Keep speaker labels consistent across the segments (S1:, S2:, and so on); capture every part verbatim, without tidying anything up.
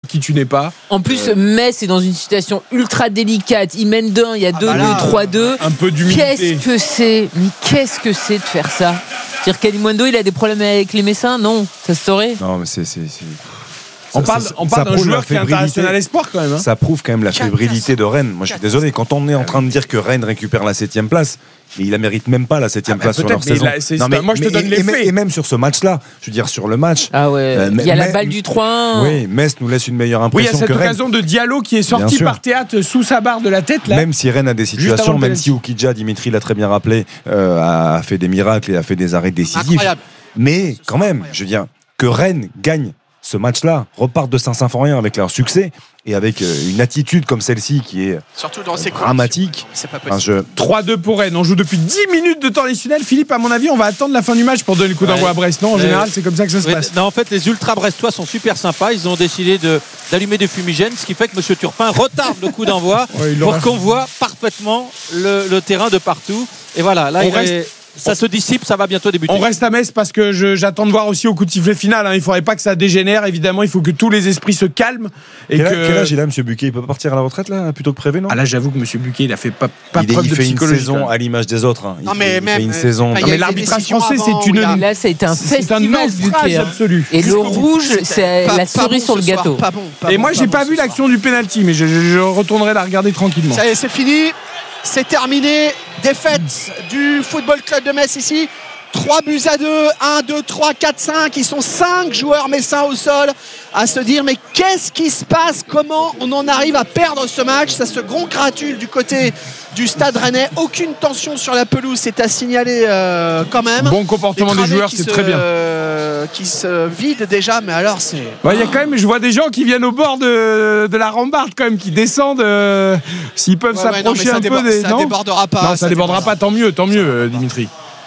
S1: qui tu n'es pas.
S2: En plus,
S1: euh...
S2: Metz est dans une situation ultra délicate. Il mène d'un, il y a deux,
S1: ah bah
S2: trois deux.
S1: Un peu d'humilité.
S2: Qu'est-ce que c'est Mais qu'est-ce que c'est de faire ça? C'est-à-dire qu'Alimundo, il a des problèmes avec les Messins? Non, ça se saurait.
S3: Non, mais c'est. c'est, c'est...
S1: On parle, on parle d'un joueur qui est international espoir quand même. Hein.
S3: Ça prouve quand même la fébrilité de Rennes. Moi, je suis désolé. Quand on est en train de dire que Rennes récupère la septième place, mais il la mérite même pas la septième ah place bah sur leur saison.
S1: A, non, mais, moi, je te donne les faits.
S3: Et même sur ce match-là, je veux dire sur le match.
S2: Ah ouais. Euh, il y a la balle du trois un.
S3: Oui, Metz nous laisse une meilleure impression.
S1: Oui, il y a cette
S3: que
S1: occasion
S3: Rennes.
S1: de Diallo qui est sorti par théâtre sous sa barre de la tête là.
S3: Même si Rennes a des situations, même si Oukidja, Dimitri l'a très bien rappelé, euh, a fait des miracles et a fait des arrêts décisifs. Incroyable. Mais quand même, je veux dire que Rennes gagne ce match-là, repartent de Saint-Symphorien avec leur succès et avec une attitude comme celle-ci qui est
S4: surtout dans ces
S3: dramatique.
S4: C'est pas possible.
S3: Enfin, je...
S1: trois deux pour Rennes. On joue depuis dix minutes de temps additionnel. Philippe, à mon avis, on va attendre la fin du match pour donner le coup d'envoi ouais. à Brest. Non, en euh, général, c'est comme ça que ça se
S5: ouais,
S1: passe.
S5: Non, en fait, les ultra brestois sont super sympas. Ils ont décidé de, d'allumer des fumigènes, ce qui fait que M. Turpin retarde le coup d'envoi ouais, pour qu'on voit parfaitement le, le terrain de partout. Et voilà, là,
S1: on
S5: il
S1: reste...
S5: est... ça se dissipe, ça va bientôt débuter.
S1: On reste à Metz parce que je, j'attends de voir aussi au coup de sifflet final. Hein. Il ne faudrait pas que ça dégénère. Évidemment, il faut que tous les esprits se calment. Et
S3: quel,
S1: que...
S3: âge, quel âge il a, M. Buquet? Il peut pas partir à la retraite là, plutôt que prévu, non?
S1: Ah là, j'avoue que M. Buquet, il a fait pas, pas
S3: il
S1: preuve
S3: est, il
S1: de
S3: fait
S1: psychologie.
S3: Une saison à l'image des autres. Hein. Il
S4: non, mais
S3: fait,
S4: même,
S3: il fait une euh, saison.
S1: Non, mais l'arbitrage français, c'est une.
S2: A... Là, ça a été un
S1: c'est
S2: festival
S1: un naufrage absolu.
S2: Et le rouge, c'est la cerise sur le gâteau.
S1: Et moi, j'ai pas vu l'action du penalty, mais je retournerai la regarder tranquillement.
S4: Ça y est, c'est fini. C'est terminé. Défaite du Football Club de Metz ici. trois buts à deux, un, deux, trois, quatre, cinq. Ils sont cinq joueurs messins au sol à se dire mais qu'est-ce qui se passe? Comment on en arrive à perdre ce match? Ça se congratule du côté du Stade Rennais. Aucune tension sur la pelouse, c'est à signaler euh, quand même.
S1: Bon comportement des joueurs, c'est
S4: se,
S1: très bien.
S4: Euh, qui se vide déjà, mais alors c'est...
S1: Il bah, y a quand même, je vois des gens qui viennent au bord de, de la rambarde quand même, qui descendent euh, s'ils peuvent ouais, s'approcher ouais, non, un
S4: débord,
S1: peu des...
S4: Ça
S1: non
S4: débordera pas.
S1: Non, ça, ça débordera, débordera pas, tant mieux, tant mieux euh, Dimitri.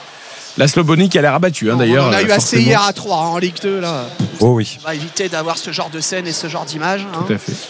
S1: La Slobonique, elle est rabattue hein, d'ailleurs.
S4: On a eu
S1: euh,
S4: assez hier à trois hein, en Ligue deux là.
S3: Oh oui.
S4: On va éviter d'avoir ce genre de scène et ce genre d'image. Hein.
S1: Tout à fait.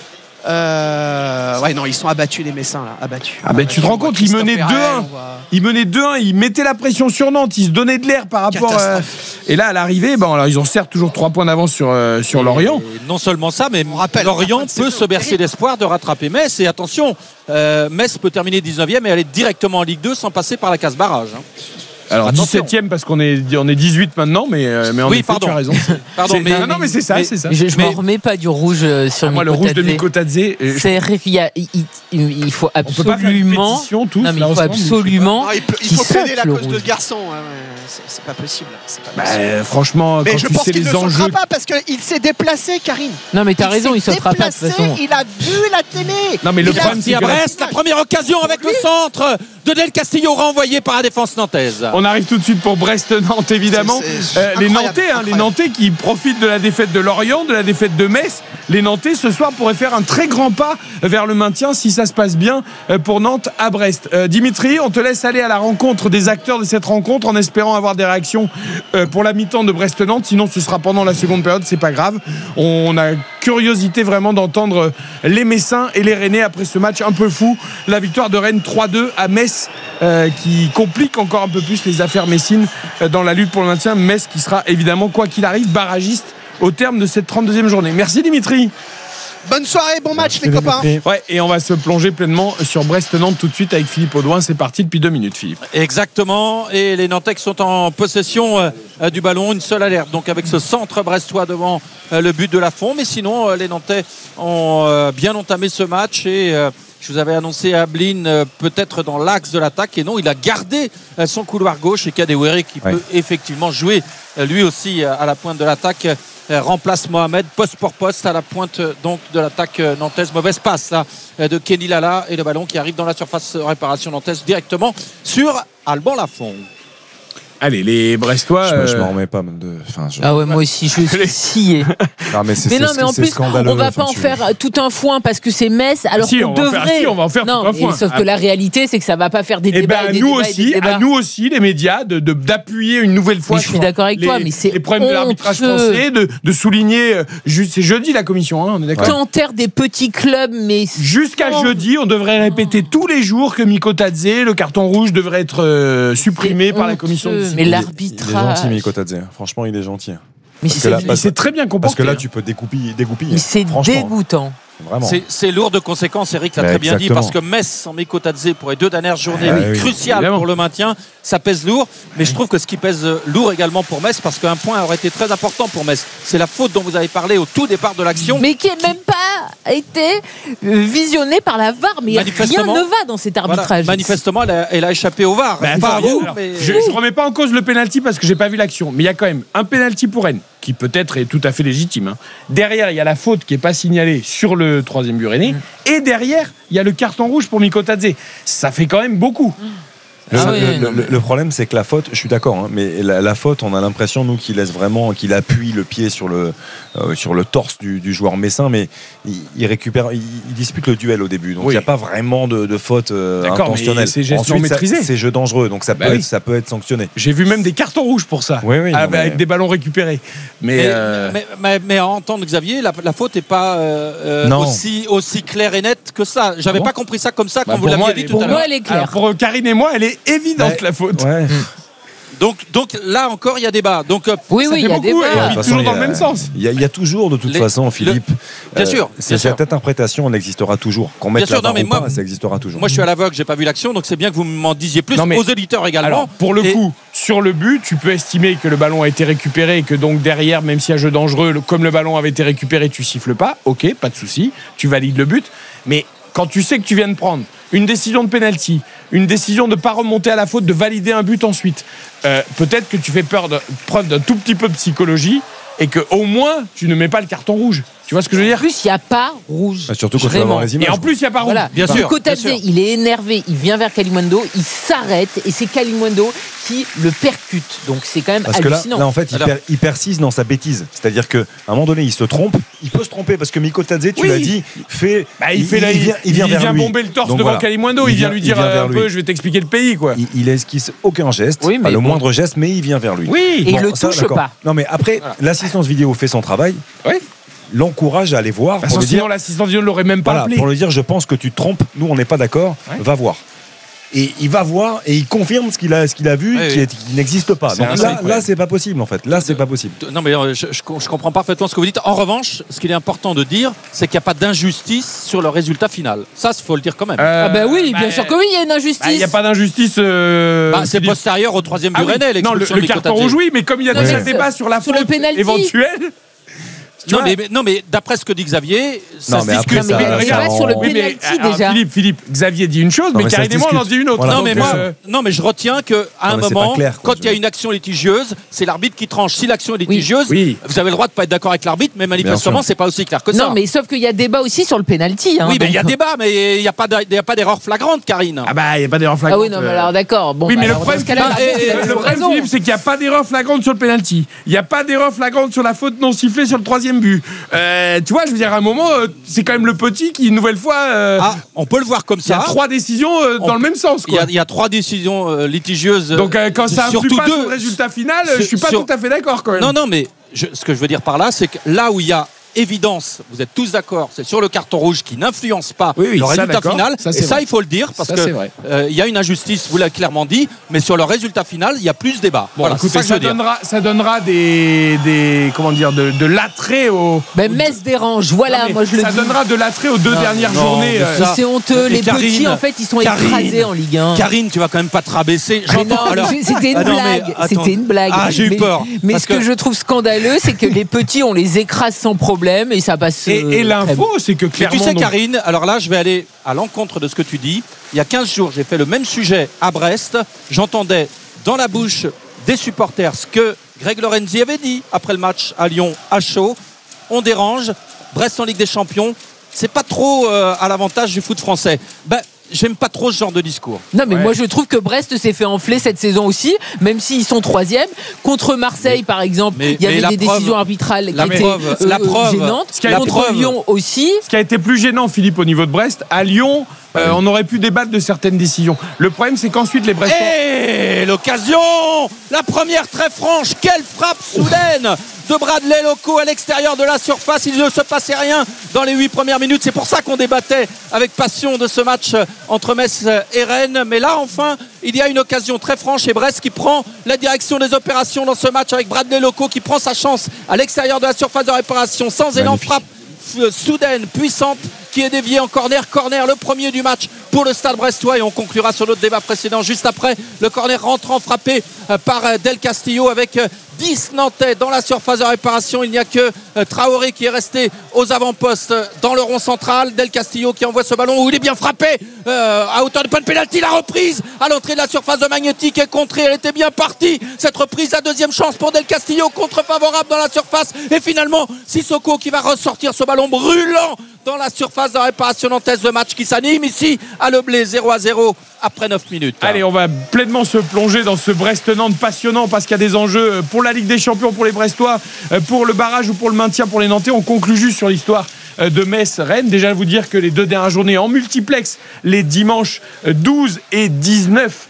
S4: Euh, ouais non, ils sont abattus les Messins là, abattus.
S1: Ah ben bah, tu te rends compte, ils menaient deux un. Voit... Ils menaient deux un, ils mettaient la pression sur Nantes, ils se donnaient de l'air par rapport à... Et là à l'arrivée, bon alors ils ont certes toujours trois points d'avance sur euh, sur et Lorient.
S5: Non seulement ça, mais rappelle, Lorient peut se bercer d'espoir de rattraper Metz et attention, euh, Metz peut terminer dix-neuvième et aller directement en Ligue deux sans passer par la case barrage. Hein.
S1: Alors dix-septième parce qu'on est on est dix-huit maintenant mais euh, mais en
S5: oui,
S1: effet,
S5: pardon.
S1: tu as raison.
S5: Pardon, mais,
S1: non, non mais c'est ça,
S2: mais,
S1: c'est ça.
S2: Je, je m'en remets pas du rouge euh, sur
S1: ah, moi le rouge de Mikotadze.
S2: C'est vrai qu'il y a il, il, il faut absolument
S1: tous,
S2: non, mais il faut absolument
S4: non, il, peut, il faut plaider la cause de ce garçon. Ouais, ouais. C'est, c'est pas possible. C'est pas possible.
S1: Bah, franchement,
S4: mais
S1: quand
S4: je
S1: tu
S4: pense
S1: sais
S4: qu'il
S1: les
S4: ne
S1: enjeux.
S4: pas parce qu'il s'est déplacé, Karine.
S2: Non mais t'as
S4: il
S2: raison, il sautera pas de toute façon.
S4: Il a vu la télé.
S1: Non mais le
S4: il
S1: problème c'est
S5: à Brest, la première occasion avec le centre de Del Castillo renvoyé par la défense nantaise.
S1: On arrive tout de suite pour Brest-Nantes évidemment.
S4: C'est, c'est
S1: euh, les Nantais, hein, les Nantais qui profitent de la défaite de Lorient, de la défaite de Metz. Les Nantais ce soir pourraient faire un très grand pas vers le maintien si ça se passe bien pour Nantes à Brest. Euh, Dimitri, on te laisse aller à la rencontre des acteurs de cette rencontre en espérant avoir des réactions euh, pour la mi-temps de Brest-Nantes. Sinon ce sera pendant la seconde période, c'est pas grave. On a curiosité vraiment d'entendre les Messins et les Rennais après ce match un peu fou. La victoire de Rennes trois deux à Metz euh, qui complique encore un peu plus les affaires messines euh, dans la lutte pour le maintien. Metz qui sera évidemment quoi qu'il arrive barragiste au terme de cette trente-deuxième journée. Merci Dimitri.
S4: Bonne soirée, bon match
S3: Merci
S4: les copains.
S1: Ouais, et on va se plonger pleinement sur Brest-Nantes tout de suite avec Philippe Audouin. C'est parti depuis deux minutes, Philippe.
S5: Exactement, et les Nantais sont en possession euh, du ballon, une seule alerte. Donc avec ce centre brestois devant euh, le but de Lafont, mais sinon euh, les Nantais ont euh, bien entamé ce match et euh, je vous avais annoncé Ablin euh, peut-être dans l'axe de l'attaque et non, il a gardé euh, son couloir gauche et Kadewere qui ouais. peut effectivement jouer euh, lui aussi euh, à la pointe de l'attaque. Euh, remplace Mohamed poste pour poste à la pointe donc de l'attaque euh, nantaise. Mauvaise passe là euh, de Kenny Lala et le ballon qui arrive dans la surface de réparation nantaise directement sur Alban Lafont.
S1: Allez, les Brestois.
S3: Je,
S1: euh...
S3: je m'en remets pas de. Enfin, je...
S2: Ah ouais, moi aussi, je suis scié.
S3: Non, mais, c'est,
S2: mais non,
S3: c'est,
S2: mais en
S3: c'est
S2: plus, on va pas en
S3: tu...
S2: faire tout un foin parce que c'est Metz, alors
S1: si,
S2: qu'on
S1: on
S2: devrait.
S1: Faire, si, on va en faire
S2: non,
S1: tout un foin.
S2: Sauf que la réalité, c'est que ça va pas faire des
S1: et
S2: débats.
S1: Ben,
S2: et des
S1: nous
S2: débats
S1: aussi,
S2: et des débats.
S1: à nous aussi, les médias, de, de, d'appuyer une nouvelle fois.
S2: Mais je suis d'accord avec
S1: les,
S2: toi, mais c'est
S1: les problèmes
S2: honteux.
S1: de l'arbitrage français, de, de souligner. C'est jeudi la commission, hein, on est d'accord.
S2: T'enterres des petits clubs, mais
S1: jusqu'à oh. jeudi, on devrait répéter tous les jours que Mikotadze, le carton rouge, devrait être euh, supprimé c'est par honteux, la commission. De
S2: mais l'arbitrage.
S3: Il est gentil, Mikotadze. Franchement, il est gentil.
S2: Mais
S3: Parce
S2: c'est,
S3: que là,
S1: Il
S3: parce-
S1: s'est très bien comporté.
S3: Parce que là,
S1: hein.
S3: tu peux dégoupiller, dégoupiller.
S2: mais c'est
S3: franchement,
S2: dégoûtant.
S3: Vraiment.
S5: C'est, c'est lourd de conséquences, Eric l'a
S3: Bah,
S5: très bien
S3: exactement.
S5: dit, parce que Metz sans Miko Tadze pour les deux dernières journées
S3: Ah oui,
S5: cruciales
S1: évidemment.
S5: pour le maintien, ça pèse lourd. Mais je trouve que ce qui pèse lourd également pour Metz, parce qu'un point aurait été très important pour Metz, c'est la faute dont vous avez parlé au tout départ de l'action.
S2: Mais qui n'a même pas été euh, visionné par la V A R. Mais rien
S5: Manifestement-
S2: ne va dans cet
S5: Voilà.
S2: arbitrage.
S5: Manifestement, elle a, elle a échappé au V A R.
S1: Bah,
S5: pas à
S1: attends,
S5: vous,
S1: alors,
S5: mais...
S1: Je ne remets pas en cause le penalty parce que j'ai pas vu l'action, mais il y a quand même un penalty pour Rennes qui peut-être est tout à fait légitime. hein. Derrière, il y a la faute qui est pas signalée sur le troisième but rennais, et derrière, il y a le carton rouge pour Miko Tadze. Ça fait quand même beaucoup.
S3: Le,
S2: Ah oui,
S3: le-
S2: non,
S3: le-
S2: mais-
S3: le problème, c'est que la faute, je suis d'accord, hein, mais la, la faute, on a l'impression, nous, qu'il laisse vraiment, qu'il appuie le pied sur le, euh, sur le torse du, du joueur messin, mais il, il récupère, il, il dispute le duel au début. Donc, il
S1: Oui.
S3: n'y a pas vraiment de, de faute euh,
S1: D'accord,
S3: intentionnelle.
S1: mais c'est gestion
S3: Ensuite, ça-
S1: maîtrisée.
S3: c'est jeu dangereux, donc ça peut,
S1: Bah oui.
S3: être, ça peut être sanctionné.
S1: J'ai vu même des cartons rouges pour ça,
S3: Oui, oui, non,
S1: avec,
S3: mais-
S1: avec des ballons récupérés. Mais,
S5: Mais,
S1: euh,
S5: mais, mais- mais à entendre Xavier, la, la faute n'est pas euh, euh,
S3: Non.
S5: aussi, aussi claire et nette que ça. J'avais
S1: bon
S5: pas compris ça comme ça
S1: Bah,
S5: quand vous
S1: pour moi,
S5: l'aviez
S1: elle
S5: dit
S1: est-
S5: tout
S2: Pour
S5: à
S2: moi,
S5: l'heure.
S2: elle est claire.
S1: alors pour Karine et moi, elle est évidente
S3: Bah,
S1: la faute.
S3: Ouais.
S5: Donc, donc là encore, il y a débat. Donc, euh,
S2: Oui,
S1: Ça
S2: oui,
S1: fait
S2: il y a
S1: beaucoup,
S2: des
S1: et
S2: V A
S1: on
S2: R.
S1: vit
S3: De toute façon,
S1: toujours
S3: il y
S1: dans
S3: a-
S1: le même sens.
S3: Il y, a, il y a toujours, de toute
S5: Les-
S3: façon, Philippe.
S5: Bien sûr,
S3: c'est-
S5: bien sûr.
S3: cette interprétation, elle existera toujours. Qu'on
S5: Bien
S3: mette
S5: sûr,
S3: la V A R
S5: non, mais
S3: ou pas,
S5: moi-
S3: ça existera toujours.
S5: moi, je suis à l'aveugle, j'ai pas vu l'action, donc c'est bien que vous m'en disiez plus.
S1: Non, mais-
S5: Aux éditeurs également.
S1: Alors, pour le
S5: Et-
S1: coup, sur le but, tu peux estimer que le ballon a été récupéré et que donc derrière, même s'il y a jeu dangereux, le- comme le ballon avait été récupéré, tu siffles pas. Ok, pas de souci, tu valides le but. Mais quand tu sais que tu viens de prendre une décision de penalty, une décision de ne pas remonter à la faute, de valider un but ensuite, euh, peut-être que tu fais peur de, preuve d'un tout petit peu de psychologie et que au moins tu ne mets pas le carton rouge. Tu vois ce que je veux
S2: En
S1: dire?
S2: plus, il n'y a pas rouge.
S3: Bah, surtout quand tu vas
S2: Vraiment.
S3: voir les images.
S1: Et en plus, il n'y a pas rouge.
S2: Voilà.
S5: Bien sûr,
S2: Nico
S5: bien
S2: Tadze,
S5: sûr.
S2: il est énervé, il vient vers Kalimundo, il s'arrête et c'est Kalimundo qui le percute. Donc c'est quand même
S3: Parce que là,
S2: hallucinant.
S3: là, en fait, il,
S5: Alors-
S3: per- il persiste dans sa bêtise. C'est-à-dire qu'à un moment donné, il se trompe. Il peut se tromper parce que Miko Tadze, tu
S1: Oui.
S3: l'as dit, fait.
S1: Bah, il, fait là, il,
S3: vient, il vient vers lui.
S1: bomber le torse
S3: Donc
S1: devant
S3: voilà.
S1: Kalimundo. Il, vient lui dire
S3: il vient
S1: euh,
S3: vers
S1: un
S3: lui.
S1: peu, je vais t'expliquer le pays, quoi.
S3: Il, il esquisse aucun geste,
S2: Oui,
S3: pas
S2: mais
S3: le
S2: bon.
S3: moindre geste, mais il vient vers lui.
S1: Oui.
S2: Et il le
S3: ça,
S2: touche
S3: d'accord.
S2: pas.
S3: Non, mais après, l'assistance vidéo fait son travail.
S1: Oui.
S3: L'encourage à aller voir.
S1: Bah,
S3: Pour lui
S1: sinon,
S3: dire,
S1: l'assistant vidéo ne l'aurait même pas
S3: voilà,
S1: appelé.
S3: pour lui dire, je pense que tu te trompes. Nous, on n'est pas d'accord.
S1: Ouais.
S3: Va voir. Et il va voir et il confirme ce qu'il a, ce qu'il a vu,
S5: Oui,
S3: qui,
S5: oui.
S3: est- qui n'existe pas.
S1: C'est
S3: Donc
S1: un
S3: là,
S1: truc, ouais.
S3: là, c'est pas possible en fait. Là, c'est pas possible.
S5: Non, mais euh, je, je- je comprends parfaitement ce que vous dites. En revanche, ce qu'il est important de dire, c'est qu'il n'y a pas d'injustice sur le résultat final. Ça, il faut le dire quand même.
S1: Euh,
S2: Ah bah oui, bien
S1: bah,
S2: sûr que oui, il y a une injustice.
S1: bah, Il n'y a pas d'injustice. euh,
S5: Bah, c'est
S1: Philippe.
S5: postérieur au troisième but
S1: Ah oui.
S5: rennais,
S1: Non, le,
S5: l'expulsion
S1: le
S5: de Miko
S1: carton
S5: Tadze.
S1: rouge, oui, mais comme il y a
S2: Non,
S1: déjà
S2: mais
S1: le débat sur la
S2: sur le
S1: faute
S2: penalty.
S1: éventuelle. Tu
S5: Non
S1: vois,
S5: mais, mais- non, mais d'après ce que dit Xavier, ça
S3: Non,
S5: se
S3: mais
S5: discute.
S3: après,
S2: Non, mais
S3: ça-
S2: regarde
S3: ça
S2: sur le
S3: en-
S1: oui, mais,
S2: penalty
S1: alors,
S2: déjà.
S1: Philippe, Philippe, Xavier dit une chose,
S3: Non,
S1: mais
S3: mais ça se
S1: Karine et moi, on en dit une autre.
S3: Voilà.
S5: Non mais
S1: Donc,
S5: moi,
S1: euh,
S5: non mais je retiens que à un
S3: Non, mais c'est
S5: moment,
S3: pas clair, quoi,
S5: quand il y a
S3: je-
S5: une action litigieuse, c'est l'arbitre qui tranche. Si l'action est litigieuse,
S1: Oui.
S5: vous avez le droit de pas être d'accord avec l'arbitre, mais
S3: Bien
S5: manifestement,
S3: sûr.
S5: c'est pas aussi clair que ça.
S2: Non, mais sauf qu'il y a débat aussi sur le penalty. Hein,
S5: oui, mais il y a
S2: donc-
S5: débat, mais il n'y a pas d'a- il y a pas d'erreur flagrante, Karine.
S1: Ah bah, il n'y a pas d'erreur
S2: Ah
S1: flagrante.
S2: oui, non, mais
S1: euh,
S2: alors d'accord. Bon,
S1: Oui,
S2: bah,
S1: mais le
S2: alors, dans
S1: problème,
S2: ce cas-là,
S5: Ah,
S2: l'arbitre,
S5: et-
S2: il a
S5: et-
S1: le
S2: toujours
S1: problème,
S2: raison.
S1: Philippe, c'est qu'il n'y a pas d'erreur flagrante sur le penalty. Il n'y a pas d'erreur flagrante sur la faute non sifflée sur le troisième but. Euh, tu vois, je veux dire, à un moment, euh, c'est quand même le petit qui, une nouvelle fois, euh,
S5: Ah, on peut le voir comme
S1: il y a
S5: ça.
S1: trois décisions euh,
S5: On-
S1: dans le même sens.
S5: Il y,
S1: Quoi.
S5: a, il y a trois décisions euh, litigieuses.
S1: Donc, euh, quand ça influe
S5: surtout
S1: pas
S5: deux.
S1: sur le résultat final, euh, je suis pas
S5: Sur-
S1: tout à fait d'accord quand même.
S5: Non, non, mais je- ce que je veux dire par là, c'est que là où il y a évidence, vous êtes tous d'accord, c'est sur le carton rouge qui n'influence pas
S1: Oui, oui,
S5: le
S1: ça,
S5: résultat
S1: d'accord.
S5: final.
S1: Ça,
S5: et
S1: c'est
S5: ça,
S1: vrai.
S5: il faut le dire parce
S1: Ça,
S5: que
S1: c'est vrai.
S5: euh, il y a une injustice, vous l'avez clairement dit, mais sur le résultat final, il y a plus débat.
S1: Bon,
S5: voilà, c'est
S1: écoutez,
S5: ça que je
S1: ça,
S5: veux dire.
S1: donnera, ça donnera des, des comment dire, de, de l'attrait au.
S2: Ben, Metz dérange, voilà,
S1: Non, mais
S2: moi je le
S1: ça
S2: dis.
S1: donnera de l'attrait aux deux
S5: Non,
S1: dernières
S5: non,
S1: journées.
S5: mais
S1: euh,
S5: ça-
S2: C'est honteux,
S5: Et
S2: les
S5: Karine,
S2: petits en fait ils sont
S5: Karine,
S2: écrasés en Ligue un.
S5: Karine, tu vas quand même pas te rabaisser.
S2: Mais non,
S5: J'entends. alors-
S2: mais c'était une
S5: Ah non, mais
S2: blague.
S5: attends.
S2: C'était une blague.
S5: Ah, j'ai eu
S2: mais,
S5: peur.
S2: Mais
S5: Parce
S2: ce que,
S5: que-
S2: je trouve scandaleux, c'est que les petits, on les écrase sans problème et ça passe.
S1: Et,
S2: euh,
S1: et
S2: très
S1: l'info, c'est que
S5: Mais
S1: clairement.
S5: tu sais,
S1: donc-
S5: Karine, alors là, je vais aller à l'encontre de ce que tu dis. Il y a quinze jours, j'ai fait le même sujet à Brest. J'entendais dans la bouche des supporters ce que Greg Lorenzi avait dit après le match à Lyon à chaud. On dérange. Brest en Ligue des Champions. C'est pas trop euh, à l'avantage du foot français. Ben, j'aime pas trop ce genre de discours.
S2: Non mais
S1: Ouais.
S2: moi je trouve que Brest s'est fait enfler cette saison aussi, même s'ils sont troisième. Contre Marseille
S5: Mais-
S2: par exemple,
S5: mais-
S2: il y avait
S5: mais la
S2: des
S5: preuve-
S2: décisions arbitrales qui
S5: la
S2: étaient
S5: preuve-
S2: euh,
S5: la preuve-
S2: gênantes.
S1: Ce qui a été-
S2: Contre
S5: preuve-
S2: Lyon aussi.
S1: Ce qui a été plus gênant, Philippe, au niveau de Brest, à Lyon, euh, on aurait pu débattre de certaines décisions. Le problème, c'est qu'ensuite, les Brestois.
S5: Et l'occasion, la première très franche, quelle frappe soudaine de Bradley Loco à l'extérieur de la surface. Il ne se passait rien dans les huit premières minutes. C'est pour ça qu'on débattait avec passion de ce match entre Metz et Rennes. Mais là, enfin, il y a une occasion très franche et Brest qui prend la direction des opérations dans ce match avec Bradley Loco qui prend sa chance à l'extérieur de la surface de réparation sans élan, frappe soudaine, puissante qui est déviée en corner, corner le premier du match pour le Stade Brestois et on conclura sur notre débat précédent juste après le corner rentrant frappé par Del Castillo avec dix Nantais dans la surface de réparation. Il n'y a que Traoré qui est resté aux avant-postes dans le rond central. Del Castillo qui envoie ce ballon où il est bien frappé euh, à hauteur de point de pénalty. La reprise à l'entrée de la surface de Magnétique est contrée. Elle était bien partie. Cette reprise, la deuxième chance pour Del Castillo, contre favorable dans la surface. Et finalement, Sissoko qui va ressortir ce ballon brûlant dans la surface de réparation nantaise. De match qui s'anime ici à Le Blé, zéro à zéro après neuf minutes.
S1: Allez, on va pleinement se plonger dans ce Brest-Nantes passionnant parce qu'il y a des enjeux pour la Ligue des Champions, pour les Brestois, pour le barrage ou pour le maintien pour les Nantais. On conclut juste sur l'histoire de Metz-Rennes. Déjà vous dire que les deux dernières journées en multiplex, les dimanches douze et dix-neuf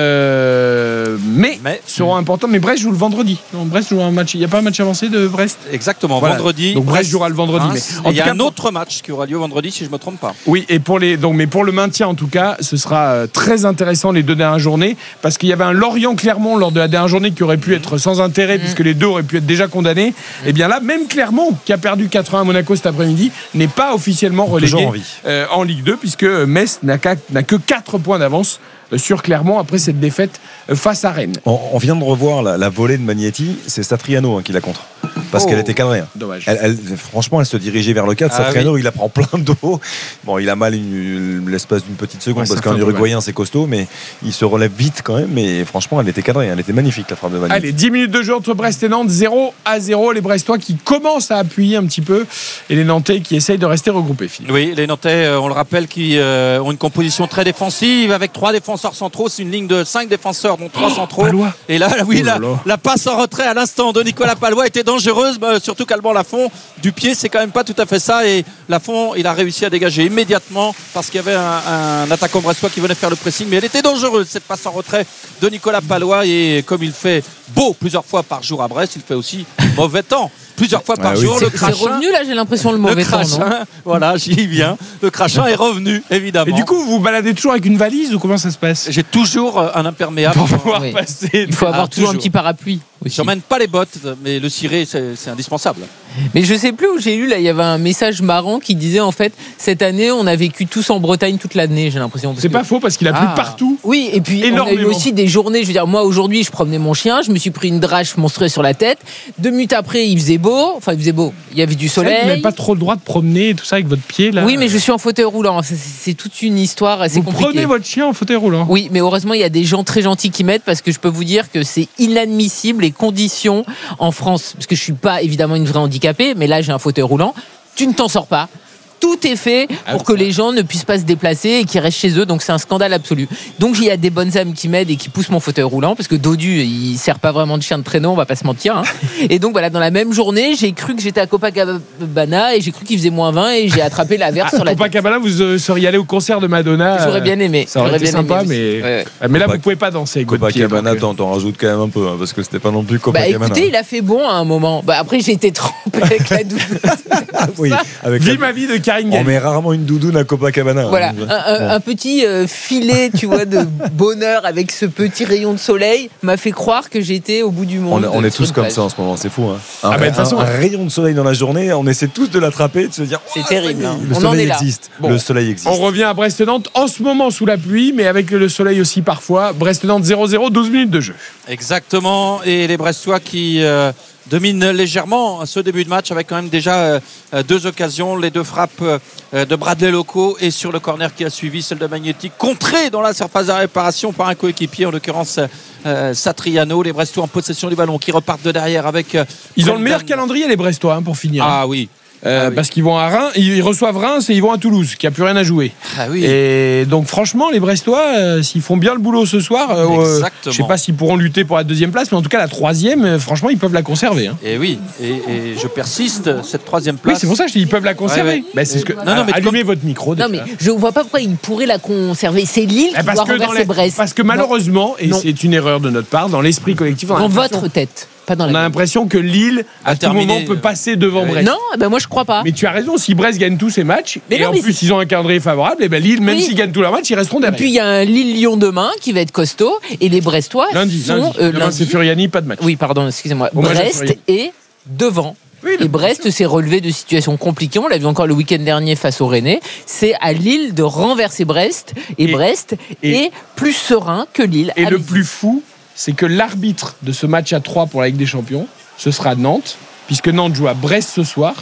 S1: Euh, mais, mais seront importants. Mais Brest joue le vendredi. Non, Brest joue un match. Il n'y a pas un match avancé de Brest.
S5: Exactement,
S1: voilà.
S5: vendredi.
S1: Donc Brest jouera le vendredi. Mais
S5: en il y a cas, un autre match qui aura lieu vendredi, si je ne me trompe pas.
S1: Oui, et pour les donc, mais pour le maintien en tout cas, ce sera très intéressant les deux dernières journées parce qu'il y avait un Lorient-Clermont lors de la dernière journée qui aurait pu être sans intérêt mmh. puisque les deux auraient pu être déjà condamnés. Mmh. Et bien là, même Clermont qui a perdu quatre un à Monaco cet après-midi n'est pas officiellement relégué en, euh, en Ligue deux puisque Metz n'a, n'a que quatre points d'avance sur Clermont après cette défaite face à Rennes.
S3: On, on vient de revoir la, la volée de Magnetti, c'est Satriano hein, qui la contre parce oh, qu'elle était cadrée. Hein.
S1: Dommage.
S3: Elle, elle, franchement, elle se dirigeait vers le cadre. Ah, Satriano, oui. il la prend plein de dos. Bon, il a mal une, une, l'espace d'une petite seconde ouais, parce qu'un Uruguayen c'est costaud, mais il se relève vite quand même. Mais franchement, elle était cadrée, elle était magnifique la frappe de Magnetti.
S1: Allez, dix minutes de jeu entre Brest et Nantes, zéro à zéro. Les Brestois qui commencent à appuyer un petit peu et les Nantais qui essayent de rester regroupés. Finalement.
S5: Oui, les Nantais, on le rappelle, qui euh, ont une composition très défensive avec trois défenseurs centraux. C'est une ligne de cinq défenseurs, dont trois oh, centraux.
S1: Palois.
S5: Et là, oui, oh là la, la passe en retrait à l'instant de Nicolas Palois était dangereuse, bah, surtout qu'Alban Lafont du pied, c'est quand même pas tout à fait ça. Et Lafont, il a réussi à dégager immédiatement parce qu'il y avait un, un attaquant brestois qui venait faire le pressing, mais elle était dangereuse cette passe en retrait de Nicolas Palois. Et comme il fait beau plusieurs fois par jour à Brest, il fait aussi mauvais temps plusieurs fois par ah, jour.
S2: Oui.
S5: Le
S2: c'est,
S5: crachin,
S2: c'est revenu là, j'ai l'impression le mauvais
S5: le crachin,
S2: temps. Non
S5: voilà, j'y viens. Le crachin est revenu, évidemment.
S1: Et du coup, vous vous baladez toujours avec une valise ou comment ça se passe?
S5: J'ai toujours un imperméable
S1: pour pouvoir
S2: oui.
S1: passer.
S2: Il faut avoir
S5: ah,
S2: toujours
S5: toujours.
S2: un petit parapluie.
S5: Je n'emmène pas les bottes, mais le ciré, c'est, c'est indispensable.
S2: Mais je sais plus où j'ai lu, là, il y avait un message marrant qui disait en fait, cette année, on a vécu tous en Bretagne toute l'année, j'ai l'impression.
S1: C'est
S2: que...
S1: pas faux parce qu'il a plu ah. partout.
S2: Oui, et puis on a eu aussi des journées, je veux dire, moi aujourd'hui, je promenais mon chien, je me suis pris une drache monstrueuse sur la tête. Deux minutes après, il faisait beau, enfin, il faisait beau, il y avait du soleil.
S1: Vous n'avez pas trop le droit de promener et tout ça avec votre pied, là.
S2: Oui, mais je suis en fauteuil roulant, c'est, c'est toute une histoire assez
S1: vous
S2: compliquée.
S1: Vous prenez votre chien en fauteuil roulant?
S2: Oui, mais heureusement, il y a des gens très gentils qui m'aident parce que je peux vous dire que c'est inadmissible les conditions en France, parce que je suis pas évidemment une vraie handicapée, mais là j'ai un fauteuil roulant, tu ne t'en sors pas. Tout est fait pour que les gens ne puissent pas se déplacer et qu'ils restent chez eux, donc c'est un scandale absolu. Donc il y a des bonnes âmes qui m'aident et qui poussent mon fauteuil roulant parce que Dodu il sert pas vraiment de chien de traîneau, on va pas se mentir hein. Et donc voilà, dans la même journée j'ai cru que j'étais à Copacabana et j'ai cru qu'il faisait moins vingt et j'ai attrapé l'averse
S1: ah,
S2: sur la
S1: Copacabana, vous euh, seriez allé au concert de Madonna.
S2: J'aurais bien aimé,
S1: ça aurait
S2: j'aurais
S1: été
S2: bien
S1: sympa,
S2: aimé,
S1: mais
S2: ouais, ouais.
S1: mais là vous pouvez pas danser avec
S3: Copacabana,
S1: votre pied,
S3: t'en, t'en rajoutes quand même un peu hein, parce que c'était pas non plus Copacabana.
S2: Bah écoutez, il a fait bon à un moment. Bah après j'ai été trempé avec la doudoune.
S3: Oui, avec
S1: Vive la... ma vie de Karine Galli.
S3: On met rarement une doudoune à Copacabana.
S2: Voilà, un, un, bon. un petit euh, filet, tu vois, de bonheur avec ce petit rayon de soleil m'a fait croire que j'étais au bout du monde.
S3: On, on est tous comme ça en ce moment, c'est fou. Hein. Un,
S1: ah bah, de façon,
S3: un, un rayon de soleil dans la journée, on essaie tous de l'attraper, de se dire.
S2: C'est oh, terrible. Hein.
S3: Le
S2: on
S3: soleil
S2: en est
S3: existe.
S2: Bon.
S3: Le soleil existe.
S1: On revient à Brest-Nantes en ce moment sous la pluie, mais avec le soleil aussi parfois. Brest-Nantes zéro zéro, douze minutes de jeu.
S5: Exactement. Et les Brestois qui euh, dominent légèrement ce début de match avec quand même déjà euh, deux occasions, les deux frappes euh, de Bradley Loco et sur le corner qui a suivi celle de Magnétique, contrée dans la surface de réparation par un coéquipier, en l'occurrence euh, Satriano. Les Brestois en possession du ballon qui repartent de derrière avec. Euh,
S1: Ils ont le meilleur calendrier, les Brestois, hein, pour finir.
S5: Ah oui.
S1: Euh, ah oui. Parce qu'ils vont à Reims, ils reçoivent Reims et ils vont à Toulouse, qui a plus rien à jouer.
S5: Ah oui.
S1: Et donc franchement, les Brestois, euh, s'ils font bien le boulot ce soir, euh, je sais pas s'ils pourront lutter pour la deuxième place, mais en tout cas la troisième, euh, franchement, ils peuvent la conserver. Hein.
S5: Et oui, et, et je persiste, cette troisième place.
S1: Oui, c'est pour ça que je dis ils peuvent la conserver. Ouais, ouais. Bah, c'est ce que. Non, non, mais allumez comme... votre micro.
S2: Non, mais je vois pas pourquoi ils pourraient la conserver. C'est Lille qui doit renverser
S1: les...
S2: Brest.
S1: Parce que malheureusement, non. et non. c'est une erreur de notre part, dans l'esprit collectif,
S2: dans votre tête. Pas dans
S1: On
S2: la
S1: a
S2: même.
S1: l'impression que Lille, à
S5: A
S1: tout
S5: terminé,
S1: moment, peut
S5: euh,
S1: passer devant
S5: ouais.
S1: Brest.
S2: Non, ben moi je crois pas.
S1: Mais tu as raison, si Brest gagne tous ses matchs,
S2: Mais
S1: et
S2: non,
S1: en
S2: mais
S1: plus ils ont un calendrier favorable, et ben Lille, même
S2: Oui.
S1: s'ils gagnent tous leurs matchs, ils resteront
S2: Et
S1: derrière.
S2: puis il y a un Lille-Lyon demain qui va être costaud et les Brestois
S1: Lundi,
S2: sont
S1: lundi.
S2: euh,
S1: Demain,
S2: lundi.
S1: c'est Furiani, pas de match.
S2: Oui, pardon, excusez-moi.
S1: Hommage à
S2: Brest
S1: Furiani.
S2: est devant.
S1: Oui,
S2: Et Brest s'est relevé de situations compliquées. On l'a vu encore le week-end dernier face au Rennais. C'est à Lille de renverser Brest. Et,
S1: Et-
S2: Brest
S1: et-
S2: est plus serein que Lille.
S1: Et le
S2: Allez-y.
S1: plus fou, c'est que l'arbitre de ce match à trois pour la Ligue des Champions, ce sera Nantes, puisque Nantes joue à Brest ce soir,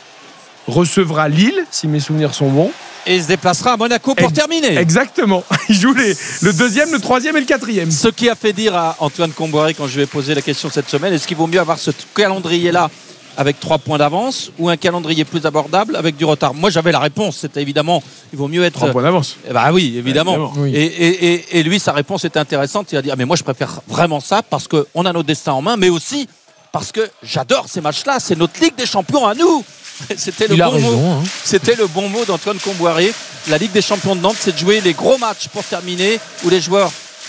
S1: recevra Lille, si mes souvenirs sont bons.
S5: Et il se déplacera à Monaco pour
S1: Ex-
S5: terminer.
S1: Exactement. Il joue les, le deuxième, le troisième et le quatrième.
S5: Ce qui a fait dire à Antoine Comboiré quand je lui ai posé la question cette semaine, est-ce qu'il vaut mieux avoir ce calendrier-là avec trois points d'avance ou un calendrier plus abordable avec du retard? Moi j'avais la réponse, c'était évidemment, il vaut mieux être...
S1: Trois points d'avance.
S5: Eh ben oui, évidemment.
S1: Évidemment.
S2: Oui.
S5: Et, et- et- et lui, sa réponse était intéressante. Il a dit ah, mais moi, je préfère vraiment ça parce qu'on a notre destin en main, mais aussi parce que j'adore ces matchs-là. C'est notre Ligue des Champions à nous. C'était le
S2: Il a
S5: bon mot.
S2: raison. hein.
S5: C'était le bon mot d'Antoine Comboiré. La Ligue des Champions de Nantes, c'est de jouer les gros matchs pour terminer, où les joueurs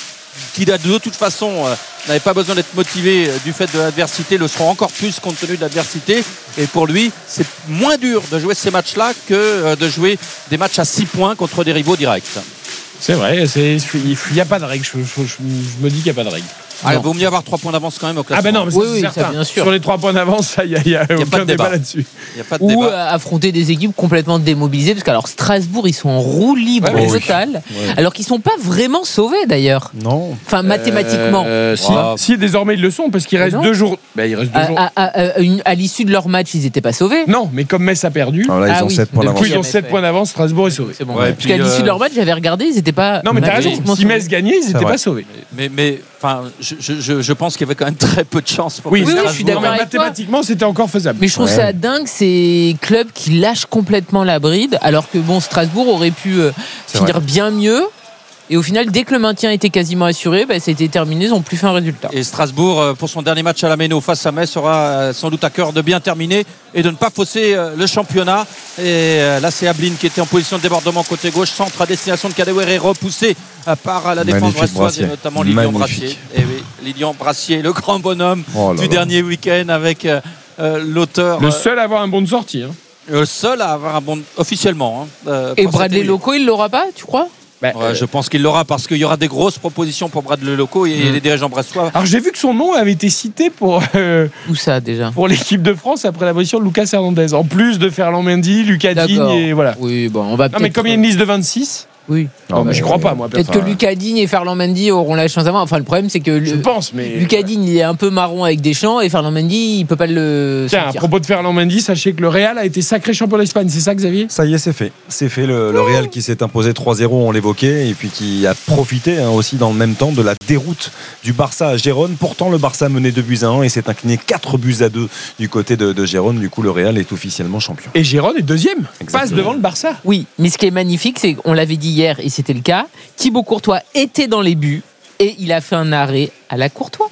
S5: qui de toute façon euh, n'avaient pas besoin d'être motivés euh, du fait de l'adversité le seront encore plus compte tenu de l'adversité. Et pour lui, c'est moins dur de jouer ces matchs-là que euh, de jouer des matchs à six points contre des rivaux directs.
S1: C'est vrai, c'est- il n'y a pas de règle. Je, je- je- je me dis qu'il n'y a pas de règle.
S5: Ah, il
S2: Non.
S5: vaut mieux avoir trois points d'avance quand même au
S1: Ah
S5: classement.
S1: ben non, mais ça,
S2: Oui,
S1: c'est
S2: oui, ça,
S1: certain.
S2: bien sûr.
S1: Sur les trois points d'avance, il n'y a, y a
S5: pas de
S1: aucun débat,
S5: débat.
S1: là-dessus.
S5: Il n'y a pas de
S2: Ou
S5: débat.
S2: euh, affronter des équipes complètement démobilisées. Parce qu'alors Strasbourg, ils sont en roue libre
S1: Ouais, oui.
S2: totale. Alors qu'ils ne sont pas vraiment sauvés d'ailleurs.
S3: Non.
S2: Enfin, mathématiquement.
S1: Euh, si,
S5: Wow.
S1: si, désormais ils le sont, parce qu'il
S2: Mais
S1: reste
S2: non.
S1: deux jours. Ben, il reste deux
S2: À,
S1: jours.
S2: à- à- à une- à l'issue de leur match, ils n'étaient pas sauvés.
S1: Non, mais comme Metz a perdu,
S3: Alors là, ils
S2: Ah
S3: ont
S2: oui.
S3: sept points
S2: Depuis,
S3: d'avance.
S1: du coup, ils ont
S2: Metz,
S1: sept
S2: ouais.
S1: points d'avance, Strasbourg est sauvé.
S2: C'est bon.
S5: Ouais,
S2: Parce
S5: puis,
S2: qu'à l'issue
S5: euh,
S2: de leur match, j'avais regardé, ils n'étaient pas.
S1: Non, mais t'as raison.
S2: mathématiquement
S1: Si
S2: sauvés.
S1: Metz gagnait, ils
S3: C'est
S1: n'étaient
S3: vrai.
S1: pas sauvés.
S5: Mais, mais enfin, je, je- je- je pense qu'il y avait quand même très peu de chance pour
S1: Oui,
S5: que
S2: oui,
S5: Strasbourg-
S2: je suis d'accord
S1: mais
S2: avec toi.
S1: mathématiquement, c'était encore faisable.
S2: Mais je trouve
S3: Ouais.
S2: ça dingue, ces clubs qui lâchent complètement la bride, alors que bon, Strasbourg aurait pu euh,
S3: C'est
S2: finir
S3: vrai.
S2: bien mieux. Et au final, dès que le maintien était quasiment assuré, bah, c'était terminé, ils n'ont plus fait un résultat.
S5: Et Strasbourg, euh, pour son dernier match à la Méno face à Metz, aura euh, sans doute à cœur de bien terminer et de ne pas fausser euh, le championnat. Et euh, là, c'est Ablin qui était en position de débordement côté gauche, centre à destination de Kadewere, repoussé euh, par la défense
S3: Magnifique
S5: brestoise et
S3: Brassier.
S5: notamment Lilian
S3: Magnifique.
S5: Brassier. Et oui, Lilian Brassier, le grand bonhomme
S3: Oh là
S5: du
S3: là.
S5: dernier week-end avec euh, euh, l'auteur.
S1: Le
S5: euh,
S1: seul à avoir un bon de sortie. hein.
S5: le seul à avoir un bon officiellement. hein, euh,
S2: Et
S5: pour
S2: Bradley
S5: cette-
S2: Loco, il l'aura pas, tu crois?
S1: Bah,
S5: Ouais,
S1: euh,
S5: je pense qu'il l'aura parce qu'il y aura des grosses propositions pour Bradley Loco et
S1: Mm.
S5: les dirigeants brestois.
S1: Alors j'ai vu que son nom avait été cité pour, euh,
S2: Où ça déjà?
S1: pour l'équipe de France après la position de Lucas Hernandez. En plus de Ferland Mendy, Lucas Digne
S2: D'accord.
S1: et voilà.
S2: Oui, bon, on va
S1: Non mais
S2: peut-être.
S1: comme il y a une liste de vingt-six,
S2: Oui.
S3: Non,
S1: mais j'y crois pas moi.
S2: Peut-être que
S3: Enfin,
S2: Lucas Digne et Ferland Mendy auront la chance d'avoir. Enfin, le problème, c'est que
S1: Je
S2: le-
S1: pense, mais.
S2: Lucas Digne, il est un peu marron avec Deschamps et Ferland Mendy, il peut pas le
S1: Tiens, à
S2: sortir.
S1: propos de Ferland Mendy, sachez que le Real a été sacré champion d'Espagne, c'est ça Xavier?
S3: Ça y est, c'est fait. C'est fait. Le, le Real qui s'est imposé trois zéro, on l'évoquait, et puis qui a profité hein, aussi dans le même temps de la déroute du Barça à Gérone. Pourtant, le Barça menait deux buts à un et s'est incliné quatre buts à deux du côté de, de Gérone. Du coup, le Real est officiellement champion.
S1: Et Gérone est deuxième,
S3: Exactement.
S1: passe devant le Barça.
S2: Oui, mais ce qui est magnifique, c'est qu'on l'avait dit hier et c'était le cas. Thibaut Courtois était dans les buts et il a fait un arrêt à la Courtois.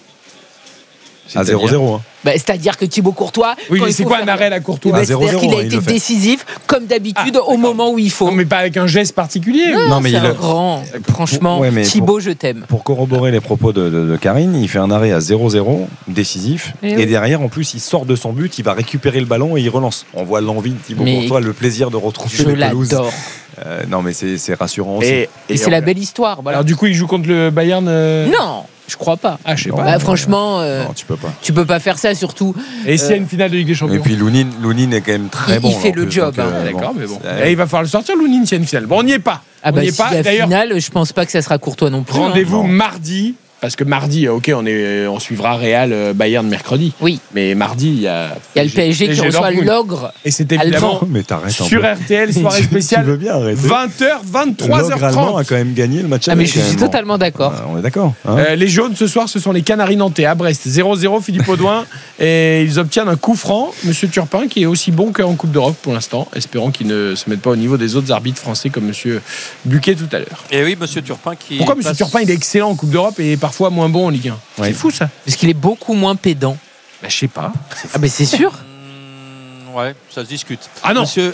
S3: À zéro zéro. Hein.
S2: Bah, c'est-à-dire que Thibaut Courtois.
S1: Oui,
S2: quand
S1: mais
S2: il
S1: c'est
S2: faut
S1: quoi
S2: faire-
S1: un arrêt à la
S2: Eh
S1: Courtois
S2: ben,
S3: À zéro
S2: c'est-à-dire
S3: zéro,
S2: qu'il a
S3: hein, il
S2: été
S3: le fait.
S2: décisif, comme d'habitude, au moment où il faut.
S1: Non mais pas avec un geste particulier.
S2: Non,
S3: Non, mais
S2: c'est
S3: il
S2: un
S3: a-
S2: grand. Franchement,
S3: Ouais, mais
S2: Thibaut,
S3: pour-
S2: je t'aime.
S3: Pour corroborer les propos de, de- de Karine, il fait un arrêt à zéro zéro, décisif.
S2: Eh
S3: Et,
S2: oui.
S3: derrière, en plus, il sort de son but, il va récupérer le ballon et il relance. On voit l'envie de Thibaut
S2: Mais
S3: Courtois, le plaisir de retrouver
S2: Je
S3: les pelouses.
S2: l'adore.
S3: Euh, non, mais c'est c'est rassurant aussi.
S1: Et,
S2: Et,
S1: et
S2: c'est la
S1: on-
S2: belle histoire. Voilà.
S1: Alors du coup, il joue contre le Bayern. euh,
S2: Non, je crois pas.
S1: Ah, je sais
S3: Non.
S1: pas.
S2: Bah, franchement, euh,
S3: Non, tu peux pas.
S2: tu peux pas faire ça, surtout.
S1: Et s'il y a une finale de Ligue des Champions.
S3: Et puis Lounine, Lounine est quand même très
S2: Il-
S3: bon.
S2: il fait
S3: en
S2: le
S3: plus,
S2: job,
S3: donc,
S2: hein.
S3: euh,
S1: D'accord,
S3: bon,
S1: mais bon.
S3: c'est-
S1: Et il va falloir le sortir, Lounine, s'il y a une finale. Bon, on n'y est pas.
S2: Ah
S1: on
S2: bah,
S1: n'y est
S2: si
S1: pas.
S2: la
S1: D'ailleurs,
S2: finale, je pense pas que ça sera Courtois non plus. hein.
S1: rendez-vous
S3: Non.
S1: mardi. Parce que mardi, ok, on, est, on suivra Real euh, Bayern mercredi.
S2: Oui,
S1: Mais mardi, il y a.
S2: il y a le P S G qui reçoit
S1: Dortmund.
S2: l'ogre.
S1: Et c'est évidemment
S2: Allemand.
S3: Mais t'arrêtes un
S1: sur
S3: peu.
S1: R T L, soirée
S3: Tu-
S1: spéciale.
S3: Tu veux bien arrêter.
S1: vingt heures, vingt-trois
S3: L'ogre
S1: heures
S3: allemand
S1: trente.
S3: a quand même gagné le match.
S2: Ah mais
S3: aller,
S2: je
S3: quand
S2: suis
S3: même.
S2: totalement d'accord.
S3: Ah, on est d'accord. hein.
S1: Euh, les jaunes ce soir, ce sont les Canaries nantais à Brest. zéro zéro, Philippe Audouin. Et ils obtiennent un coup franc. Monsieur Turpin, qui est aussi bon qu'en Coupe d'Europe pour l'instant. Espérons qu'il ne se mette pas au niveau des autres arbitres français comme Monsieur Buquet tout à l'heure.
S5: Et oui, monsieur Turpin qui.
S1: Pourquoi Monsieur
S5: passe-
S1: Turpin, il est excellent en Coupe d'Europe et parfois moins bon en Ligue un?
S3: Ouais.
S1: C'est fou ça.
S2: Parce qu'il est beaucoup moins pédant.
S1: Bah, je sais pas.
S2: Ah mais c'est sûr.
S5: Hmm, Ouais, ça se discute.
S1: Ah non.
S5: Monsieur,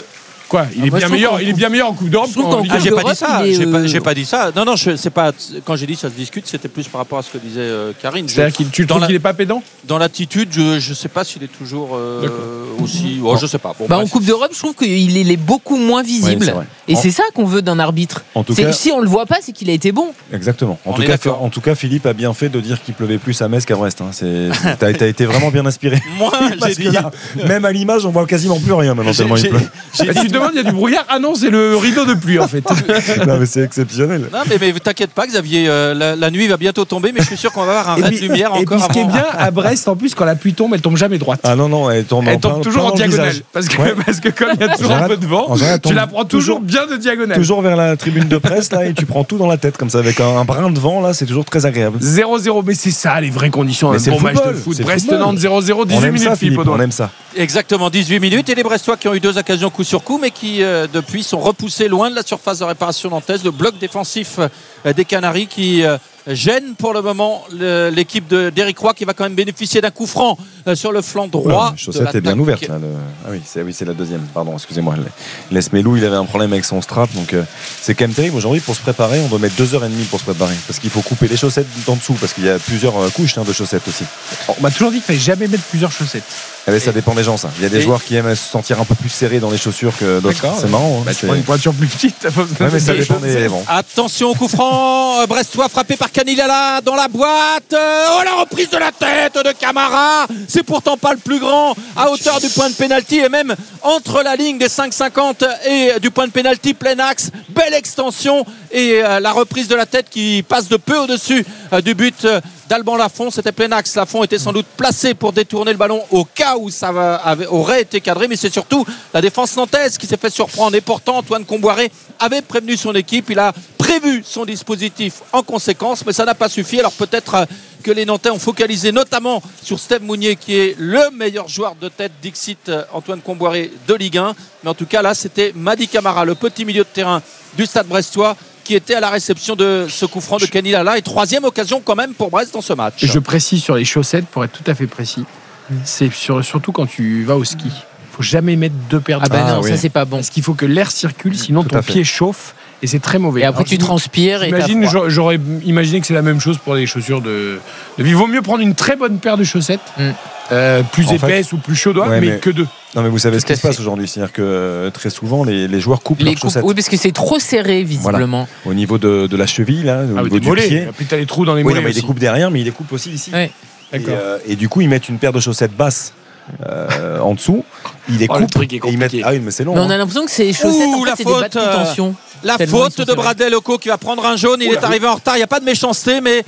S1: Quoi, il
S2: Ah,
S1: est
S2: moi,
S1: bien
S2: je
S1: meilleur,
S2: trouve
S1: il est bien meilleur en Coupe d'Europe.
S2: Je trouve
S1: qu'en
S2: qu'en
S1: Ligue
S5: Ah,
S1: un.
S5: j'ai pas
S2: d'Europe,
S5: dit ça.
S2: il est,
S5: J'ai pas,
S2: euh,
S5: j'ai pas dit ça. Non, non, je, c'est pas. Quand j'ai dit ça se discute, c'était plus par rapport à ce que disait euh, Karine. Je-
S1: C'est-à-dire qu'il tu
S5: dans
S1: trouves
S5: la-
S1: qu'il est pas pédant?
S5: Dans l'attitude, je, je sais pas s'il est toujours euh, aussi. Oh, je sais pas. Bon,
S2: Bah, en
S5: bref.
S2: Coupe d'Europe, je trouve qu'il est, il est beaucoup moins visible.
S3: Ouais, c'est vrai.
S2: et
S3: En-
S2: c'est ça qu'on veut d'un arbitre.
S3: En tout
S2: C'est-
S3: cas-
S2: si on le voit pas, c'est qu'il a été bon.
S3: Exactement. En
S5: On
S3: tout,
S5: est
S3: cas,
S5: d'accord.
S3: en tout cas, Philippe a bien fait de dire qu'il pleuvait plus à Metz qu'à Brest. Hein. C'est, t'as, t'as été vraiment bien inspiré.
S5: Moi,
S3: Parce
S5: j'ai
S3: que
S5: dit.
S3: là, même à l'image, on voit quasiment plus rien maintenant
S5: j'ai-
S3: tellement il
S5: j'ai-
S3: pleut.
S5: j'ai
S1: Bah,
S5: dit-
S1: tu te demandes, il y a du brouillard. Ah non, c'est le rideau de pluie en fait.
S3: Non, mais c'est exceptionnel.
S5: Non, mais, mais t'inquiète pas, Xavier. euh, la, la nuit va bientôt tomber, mais je suis sûr qu'on va avoir un
S1: Et
S5: ray
S1: puis,
S5: de lumière
S1: et
S5: encore
S1: puis ce qui est
S5: avant.
S1: bien à Brest, en plus, quand la pluie tombe, elle tombe jamais droite.
S3: Ah non, non, elle tombe,
S1: Elle
S3: en
S1: tombe
S3: plein-
S1: toujours
S3: plein
S1: en
S3: dans le
S1: diagonale.
S3: visage.
S1: Parce que,
S3: Ouais.
S1: parce que comme il y a toujours un
S3: général-
S1: peu de vent,
S3: en général, elle
S1: tu
S3: tombe
S1: la prends toujours bien de diagonale.
S3: Toujours vers la tribune de presse là et tu prends tout dans la tête comme ça avec un, un brin de vent là, c'est toujours très agréable.
S1: zéro zéro, mais c'est ça les vraies conditions.
S3: Mais
S1: Un
S3: c'est
S1: bon
S3: le
S1: match de
S3: football,
S1: foot.
S3: c'est le
S1: Brest-Nantes
S3: football.
S1: zéro zéro,
S3: On
S1: dix-huit
S3: aime
S1: minutes,
S3: ça,
S1: Philippe
S3: Philippe,
S1: Audouin.
S3: on aime ça.
S5: Exactement, dix-huit minutes. Et les Brestois qui ont eu deux occasions coup sur coup, mais qui euh, depuis sont repoussés loin de la surface de réparation nantaise. Le bloc défensif euh, des Canaries qui euh, gêne pour le moment le- l'équipe de- d'Éric Roy, qui va quand même bénéficier d'un coup franc euh, sur le flanc droit.
S3: La chaussette est bien ouverte là. le- Ah oui, c'est oui, c'est la deuxième. Pardon, excusez-moi. Les Melou, il avait un problème avec son strap, donc euh, c'est quand même terrible. Aujourd'hui, pour se préparer, on doit mettre deux heures et demie pour se préparer, parce qu'il faut couper les chaussettes d'en dessous, parce qu'il y a plusieurs euh, couches hein, de chaussettes aussi.
S1: On m'a toujours dit qu'il fallait jamais mettre plusieurs chaussettes.
S3: Eh ben, ça dépend des gens, ça. Il y a des
S5: Et-
S3: joueurs qui aiment se sentir un peu plus serrés dans les chaussures que d'autres.
S1: D'accord.
S3: C'est marrant. hein,
S1: Bah, tu
S3: c'est-
S1: prends une pointure plus petite. t'as pas besoin
S3: Ouais, mais
S1: de
S3: ça
S1: deux
S3: dépend
S1: chaussettes.
S3: des. Bon.
S5: Attention au coup franc, euh, Brestois frappé par Canilala dans la boîte. Euh, Oh, la reprise de la tête de Camara. C'est pourtant pas le plus grand à hauteur du point de pénalty et même entre la ligne des cinq cinquante et du point de pénalty, plein axe. Belle extension et euh, la reprise de la tête qui passe de peu au-dessus euh, du but euh, d'Alban Lafont. C'était plein axe. Lafont était sans doute placé pour détourner le ballon au cas où ça va- avait- aurait été cadré, mais c'est surtout la défense nantaise qui s'est fait surprendre. Et pourtant, Antoine Comboiré avait prévenu son équipe. Il a prévu son dispositif en conséquence, mais ça n'a pas suffi. Alors peut-être euh, que les Nantais ont focalisé notamment sur Steve Mounier, qui est le meilleur joueur de tête d'Ixit euh, Antoine Comboiré de Ligue un. Mais en tout cas, là, c'était Madi Camara, le petit milieu de terrain du Stade brestois, qui était à la réception de ce coup franc de Kenny Lala. Et troisième occasion quand même pour Brest dans ce match.
S1: Et je précise sur les chaussettes, pour être tout à fait précis, c'est sur- surtout quand tu vas au ski. Il faut jamais mettre deux paires de
S2: Ah bah
S3: Ah,
S2: non,
S3: oui.
S2: ça c'est pas bon.
S1: Parce qu'il faut que l'air circule, sinon
S3: Tout
S1: ton
S3: à fait.
S1: pied chauffe et c'est très mauvais.
S2: Et après
S1: Alors,
S2: tu
S1: j'im-
S2: transpires et t'as
S1: J'imagine,
S2: froid.
S1: j'a- j'aurais imaginé que c'est la même chose pour les chaussures de, de vie. Il vaut mieux prendre une très bonne paire de chaussettes,
S2: Mm.
S1: euh, plus
S3: En fait-
S1: épaisse ou plus chaudoie,
S3: Ouais,
S1: mais,
S3: mais-
S1: que deux.
S3: Non, mais vous savez ce
S2: Tout à
S3: qui se passe
S2: fait.
S3: aujourd'hui, c'est-à-dire que euh, très souvent les, les joueurs coupent
S2: Les
S3: leurs
S2: coupes-
S3: chaussettes
S2: oui, parce que c'est trop serré visiblement.
S3: au niveau de, de la cheville, là, au
S1: Ah oui,
S3: niveau
S1: des
S3: du
S1: mollets.
S3: pied.
S1: Et puis t'as les trous dans les
S3: Oui,
S1: mollets
S3: non, mais il les
S1: aussi.
S3: coupe derrière, mais il les coupe aussi ici.
S2: Ouais.
S3: Et,
S1: D'accord.
S3: euh, et du coup, ils mettent une paire de chaussettes basses euh, en dessous. Ils les
S1: Oh, le
S3: coupent
S1: truc est
S3: et ils mettent.
S1: compliqué.
S3: Ah oui, mais c'est long.
S2: Mais on a
S3: hein.
S2: l'impression que ces chaussettes
S5: Ouh,
S2: en
S5: la
S2: fait, c'est des bas de
S5: faute, euh,
S2: contention.
S5: La
S2: Tellement
S5: faute
S2: ils sont
S5: de
S2: serrés.
S5: Bradley Loco qui va prendre un jaune. Il
S1: Oula,
S5: est arrivé en retard. Il n'y a pas de méchanceté, mais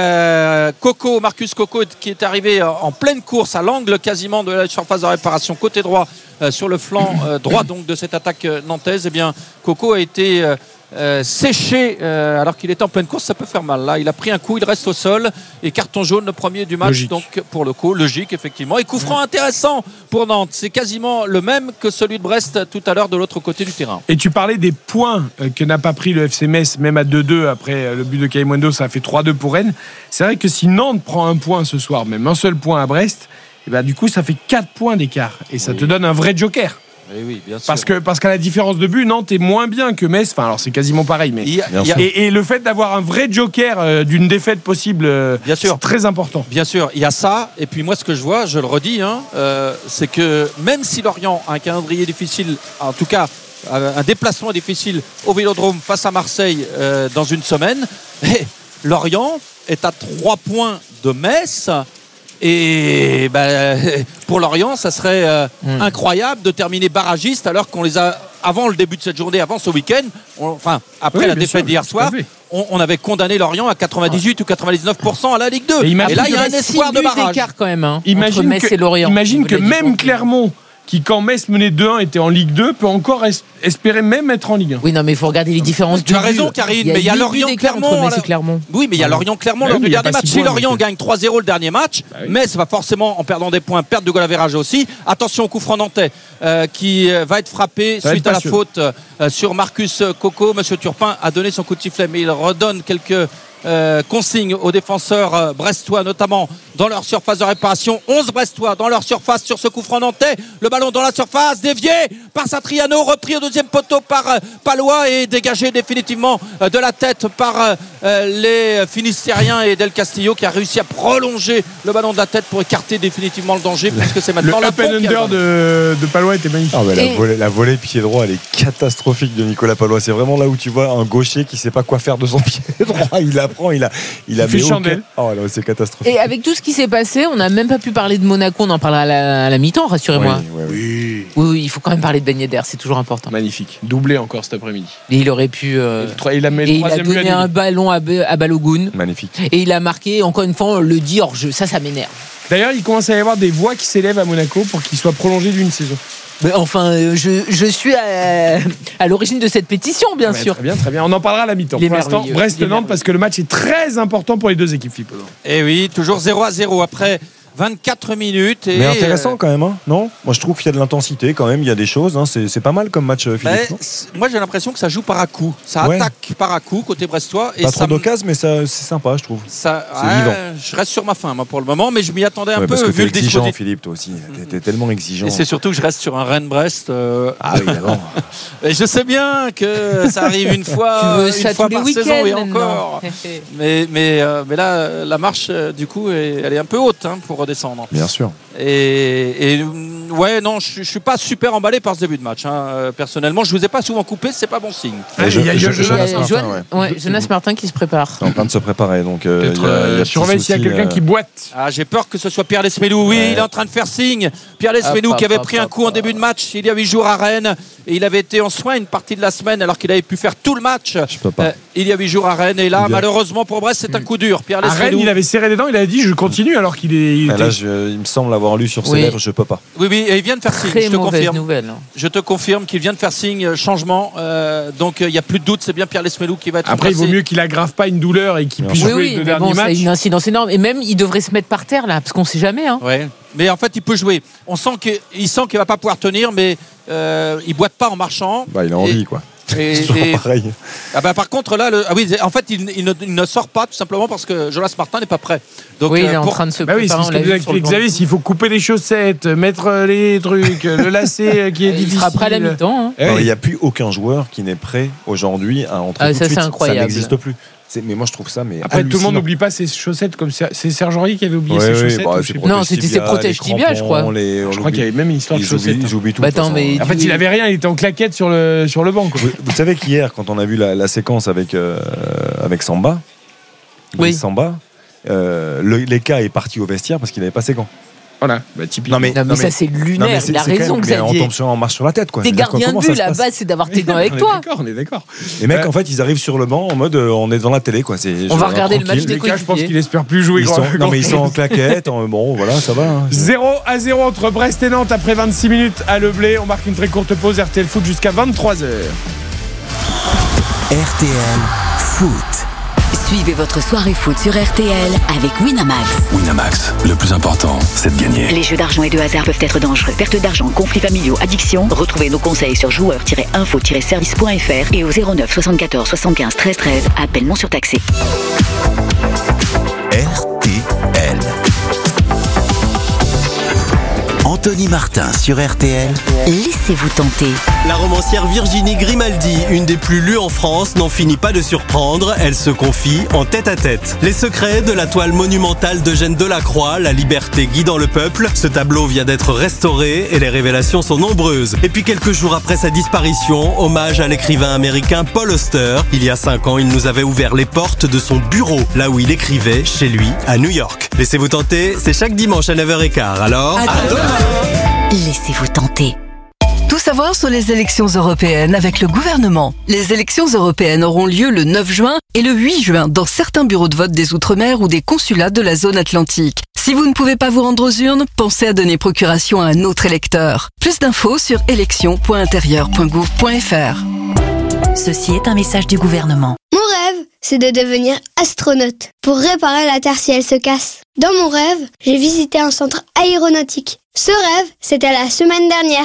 S5: euh, Coco, Marcus Coco, qui est arrivé en pleine course à l'angle quasiment de la surface de réparation, côté droit, euh, sur le flanc euh, droit donc de cette attaque euh, nantaise. Eh bien, Coco a été euh, euh, séché euh, alors qu'il était en pleine course. Ça peut faire mal. Là, il a pris un coup, il reste au sol et carton jaune, le premier du match.
S1: Logique.
S5: Donc pour le coup, logique effectivement. Et coup franc intéressant pour Nantes. C'est quasiment le même que celui de Brest tout à l'heure de l'autre côté du terrain.
S1: Et tu parlais des points euh, que n'a pas pris le F C Metz, même à deux deux après euh, le but de Kaymondo, ça a fait trois deux pour Rennes. C'est vrai que si Nantes prend un point ce soir, même un seul point à Brest, et ben du coup ça fait quatre points d'écart et ça
S5: Oui.
S1: te donne un vrai joker.
S5: Oui, oui, bien sûr.
S1: Parce que parce qu'à la différence de but, Nantes est moins bien que Metz. Enfin alors c'est quasiment pareil, mais
S5: Il y a-
S3: Bien
S5: il y a-
S3: sûr.
S1: et, et le fait d'avoir un vrai joker euh, d'une défaite possible, euh,
S5: Bien sûr.
S1: c'est très important.
S5: Bien sûr, il y a ça. Et puis moi, ce que je vois, je le redis, hein, euh, c'est que même si Lorient a un calendrier difficile, en tout cas euh, un déplacement difficile au Vélodrome face à Marseille euh, dans une semaine, eh, Lorient est à trois points de Metz. Et ben, pour Lorient, ça serait euh,
S2: Mm.
S5: incroyable de terminer barragiste alors qu'on les a, avant le début de cette journée, avant ce week-end, on- enfin après
S1: Oui,
S5: la
S1: bien
S5: défaite
S1: sûr,
S5: d'hier
S1: tout à
S5: soir,
S1: fait.
S5: on, on avait condamné Lorient à quatre-vingt-dix-huit ou quatre-vingt-dix-neuf pour cent à la Ligue deux.
S1: Et
S5: Et,
S1: imagine
S5: là, il y a un
S2: reste
S5: espoir
S2: six
S5: de
S2: buts
S5: barrage.
S2: d'écart quand même hein, entre
S1: Imagine
S2: Metz
S1: que,
S2: et Lorient.
S1: imagine
S2: Au
S1: que
S2: niveau de la
S1: même
S2: différence.
S1: Clermont, qui quand Metz menait deux un était en Ligue deux, peut encore es- espérer même être en Ligue un.
S2: Oui, non, mais il faut regarder les différences.
S5: Tu
S2: de
S5: as raison,
S2: buts.
S5: Karine, mais il y a
S2: huit
S5: Lorient
S2: buts d'écart
S5: Clermont,
S2: entre Metz et
S5: alors.
S2: Clermont.
S5: Oui, mais il y a Lorient-Clermont
S1: Ouais,
S5: lors
S1: mais
S5: du
S1: il y a
S5: dernier
S1: pas
S5: match.
S1: six
S5: Si
S1: points,
S5: Lorient
S1: donc.
S5: gagne trois zéro le dernier match,
S1: Bah oui.
S5: Metz va forcément, en perdant des points, perdre de goal average aussi. Attention au coup franc nantais euh, qui euh, va être frappé
S1: Ça va
S5: suite
S1: être
S5: à la
S1: passionnant.
S5: faute euh, sur Marcus Coco. Monsieur Turpin a donné son coup de sifflet, mais il redonne quelques euh, consignes aux défenseurs euh, brestois, notamment dans leur surface de réparation. onze Brestois dans leur surface sur ce coup franc nantais. Le ballon dans la surface, dévié par Satriano, repris au deuxième poteau par euh, Palois et dégagé définitivement euh, de la tête par euh, les Finistériens et Del Castillo qui a réussi à prolonger le ballon de la tête pour écarter définitivement le danger puisque c'est maintenant
S1: le
S5: la
S1: up and under de, de Palois était magnifique.
S3: Ah, mais la,
S2: Et-
S3: volée, la volée pied droit, elle est catastrophique de Nicolas Palois. C'est vraiment là où tu vois un gaucher qui sait pas quoi faire de son pied droit. Il la prend, il a, il a
S1: Il fait
S3: mis aucun-
S1: chandelle.
S3: Oh là, c'est catastrophique.
S2: Et avec tout ce qui s'est passé, on n'a même pas pu parler de Monaco, on en parlera à la, à la mi-temps, rassurez-moi.
S3: Oui, oui, oui.
S2: Oui, oui, il faut quand même parler de Ben Yedder, c'est toujours important.
S1: Magnifique. Doublé encore cet après-midi.
S2: Et il aurait pu. euh,
S1: Et il a mis le
S2: Et il a
S1: troisième but à
S2: donné
S1: lui.
S2: un ballon à, Be- à Balogun.
S3: Magnifique.
S2: Et il a marqué, encore une fois, on le dit hors jeu. Ça, ça m'énerve.
S1: D'ailleurs, il commence à y avoir des voix qui s'élèvent à Monaco pour qu'il soit prolongé d'une saison.
S2: Mais enfin, euh, je, je suis à, à l'origine de cette pétition, bien
S1: Ouais,
S2: sûr.
S1: Très bien, très bien. On en parlera à la mi-temps.
S2: Il est
S1: Pour l'instant,
S2: merveilleux. Il est
S1: Brest-Nantes
S2: merveilleux.
S1: parce que le match est très important pour les deux équipes, Philippe.
S5: Et oui, toujours zéro à zéro après vingt-quatre minutes. Et
S3: Mais intéressant
S5: euh,
S3: quand même, hein, non? Moi je trouve qu'il y a de l'intensité quand même, il y a des choses. Hein, c'est, c'est pas mal comme match, euh, Philippe.
S5: ben,
S3: non
S5: c'est- moi j'ai l'impression que ça joue par à coup. Ça
S3: Ouais.
S5: attaque par à coup côté brestois. Et
S3: Pas
S5: ça
S3: trop
S5: me-
S3: d'occasions, mais ça, c'est sympa, je trouve.
S5: Ça,
S3: C'est
S5: ouais,
S3: vivant.
S5: je reste sur ma faim moi pour le moment, mais je m'y attendais un
S3: Ouais,
S5: peu
S3: parce que
S5: vu
S3: t'es
S5: le
S3: exigeant,
S5: dispositif.
S3: Philippe, toi aussi. T'es, t'es tellement exigeant.
S5: Et c'est surtout que je reste sur un Rennes-Brest. euh,
S3: Ah oui, d'abord.
S5: et je sais bien que ça arrive une fois,
S2: Tu veux
S5: une
S2: ça
S5: fois
S2: tous les
S5: par
S2: week-ends
S5: saison et
S2: maintenant.
S5: encore. Mais, mais, euh, mais là, la marche, euh, du coup, est- elle est un peu haute hein, pour redescendre.
S3: Bien sûr.
S5: Et, et, mm, ouais, non, je, je suis pas super emballé par ce début de match. hein. Euh, Personnellement, je vous ai pas souvent coupé, c'est pas bon signe.
S1: Ah,
S3: je-
S1: il y a
S3: je-
S1: Jonas
S3: je-
S2: Il y a
S3: Jonas
S2: Joan-
S3: Martin,
S2: ouais, Jonas Martin qui se prépare.
S3: T'es en train de se préparer, donc euh,
S1: Peut-être
S3: il y a- il y a
S1: euh,
S3: petit
S1: surveille s'il y a
S3: souci,
S1: quelqu'un
S3: euh,
S1: qui boite.
S5: Ah, j'ai peur que ce soit Pierre Lesmelou. Oui,
S3: Ouais.
S5: il est en train de faire signe. Pierre Lesmelou
S2: Hop,
S5: qui avait
S2: hop,
S5: pris un
S2: hop,
S5: coup en
S2: hop.
S5: début de match il y a huit jours à Rennes. Et il avait été en soins une partie de la semaine alors qu'il avait pu faire tout le match.
S3: Je peux pas.
S5: euh, il y a huit jours à Rennes. Et là,
S3: Bien.
S5: malheureusement pour Brest, c'est un coup dur. Pierre
S1: À Rennes,
S5: Lesmelou.
S1: il avait serré les dents, il avait dit je continue alors qu'il est. il
S3: Mais
S1: était-
S3: là, je- il me semble avoir lu sur ses
S2: Oui.
S3: lèvres, je peux pas.
S5: Oui, oui, et il vient de faire signe.
S2: Très
S5: Je te
S2: mauvaise
S5: confirme.
S2: nouvelle. hein.
S5: Je te confirme qu'il vient de faire signe euh, changement. Euh, donc il n'y a plus de doute, c'est bien Pierre Lesmelou qui va être
S1: Après, il vaut
S5: remplacé.
S1: mieux qu'il aggrave pas une douleur et qu'il
S3: Bien
S1: puisse
S2: Oui,
S1: jouer
S2: oui,
S1: les deux
S2: mais bon,
S1: derniers
S2: ça a
S1: matchs.
S2: une incidence énorme. Et même, il devrait se mettre par terre, là, parce qu'on sait jamais. Hein.
S5: Ouais. Mais en fait, il peut jouer. On sent qu'il il sent qu'il va pas pouvoir tenir, mais euh, il boite pas en marchant.
S3: Bah, il a envie, quoi.
S5: Et,
S3: C'est toujours
S5: et-
S3: pareil.
S5: ah bah, par contre, là, le- ah oui, en fait, il, il ne, il ne sort pas tout simplement parce que Jonas Martin n'est pas prêt. Donc,
S2: Oui, il
S5: euh,
S2: est en
S5: pour-
S2: train de se
S1: Bah oui, c'est
S2: préparer.
S1: ce
S2: on
S1: que
S2: l'a
S1: nous a
S2: vu sur le
S1: expliqué Xavier, s'il faut couper les chaussettes, mettre euh, les trucs, euh, le lacet euh, qui est
S2: banc. Il
S1: difficile.
S2: sera prêt à la mi-temps. hein.
S1: Eh
S3: Non,
S1: oui.
S3: Il n'y a plus aucun joueur qui n'est prêt aujourd'hui à entrer
S2: Ah,
S3: tout
S2: ça,
S3: de suite.
S2: c'est incroyable.
S3: Ça n'existe plus. C'est- mais moi, je trouve ça. Mais
S1: Après, tout le monde
S3: hallucinant.
S1: n'oublie pas ses chaussettes, comme Ser- c'est Serge Aurier qui avait oublié
S3: Ouais,
S1: ses
S3: ouais,
S1: chaussettes.
S3: bah,
S1: ou je
S3: c'est
S1: sais pas.
S3: protège
S2: Non, c'était ses
S3: tibia,
S2: protèges
S3: les
S2: tibia, je crois.
S3: crampons, les-
S1: Je crois qu'il y avait même une histoire de
S3: Ils oublient,
S1: chaussettes.
S3: ils oublient tout.
S2: Bah,
S3: de toute
S2: attends,
S3: façon.
S2: mais-
S1: En fait, il avait rien, il était en claquette sur le, sur le banc. quoi.
S3: Vous, vous savez qu'hier, quand on a vu la, la séquence avec, euh, avec Samba,
S2: Oui.
S3: Brice Samba, euh, le- l'Eka est parti au vestiaire parce qu'il n'avait pas ses gants.
S1: Voilà, bah, typiquement.
S3: Non, mais-
S2: Non, mais ça, c'est lunaire.
S3: Non, mais c'est-
S2: il a
S3: c'est quand
S2: raison,
S3: même- mais on
S2: Xavier.
S3: tombe sur, on marche sur la tête, quoi.
S2: T'es
S3: Je veux dire,
S2: gardien de
S3: comment
S2: but,
S3: ça se
S2: la
S3: passe
S2: base, c'est d'avoir tes gants
S1: on
S2: avec
S1: est
S2: toi.
S1: D'accord, on est d'accord.
S3: Les mecs,
S1: Ouais.
S3: en fait, ils arrivent sur le banc en mode, euh, on est devant la télé, quoi. C'est,
S2: On
S3: je-
S2: va regarder le
S3: tranquille.
S2: match des
S1: Les gars, je pense
S2: coéquipiers.
S1: qu'il espère plus jouer.
S3: Ils
S1: grand-
S3: sont, non,
S1: grand-
S3: mais ils sont en claquette. en- bon, voilà, ça va. hein.
S1: zéro à zéro entre Brest et Nantes après vingt-six minutes à Le Blé. On marque une très courte pause. R T L Foot jusqu'à vingt-trois heures.
S6: R T L Foot.
S7: Suivez votre soirée foot sur R T L avec Winamax.
S6: Winamax, le plus important, c'est de gagner.
S7: Les jeux d'argent et de hasard peuvent être dangereux. Perte d'argent, conflits familiaux, addiction. Retrouvez nos conseils sur joueurs tiret info tiret service point f r et au zéro neuf soixante-quatorze soixante-quinze treize treize. Appel non surtaxé.
S6: R T L. Anthony Martin sur R T L.
S7: Laissez-vous tenter.
S8: La romancière Virginie Grimaldi, une des plus lues en France, n'en finit pas de surprendre. Elle se confie en tête-à-tête. Les secrets de la toile monumentale d'Eugène Delacroix, La liberté guidant le peuple. Ce tableau vient d'être restauré et les révélations sont nombreuses. Et puis quelques jours après sa disparition, hommage à l'écrivain américain Paul Auster. Il y a cinq ans, il nous avait ouvert les portes de son bureau, là où il écrivait, chez lui, à New York. Laissez-vous tenter, c'est chaque dimanche à neuf heures quinze. Alors, à demain.
S7: Laissez-vous tenter.
S9: Tout savoir sur les élections européennes avec le gouvernement. Les élections européennes auront lieu le neuf juin et le huit juin dans certains bureaux de vote des Outre-mer ou des consulats de la zone atlantique. Si vous ne pouvez pas vous rendre aux urnes, pensez à donner procuration à un autre électeur. Plus d'infos sur élections point intérieur point gouv point f r.
S7: Ceci est un message du gouvernement.
S10: Mon rêve, c'est de devenir astronaute pour réparer la Terre si elle se casse. Dans mon rêve, j'ai visité un centre aéronautique. Ce rêve, c'était la semaine dernière.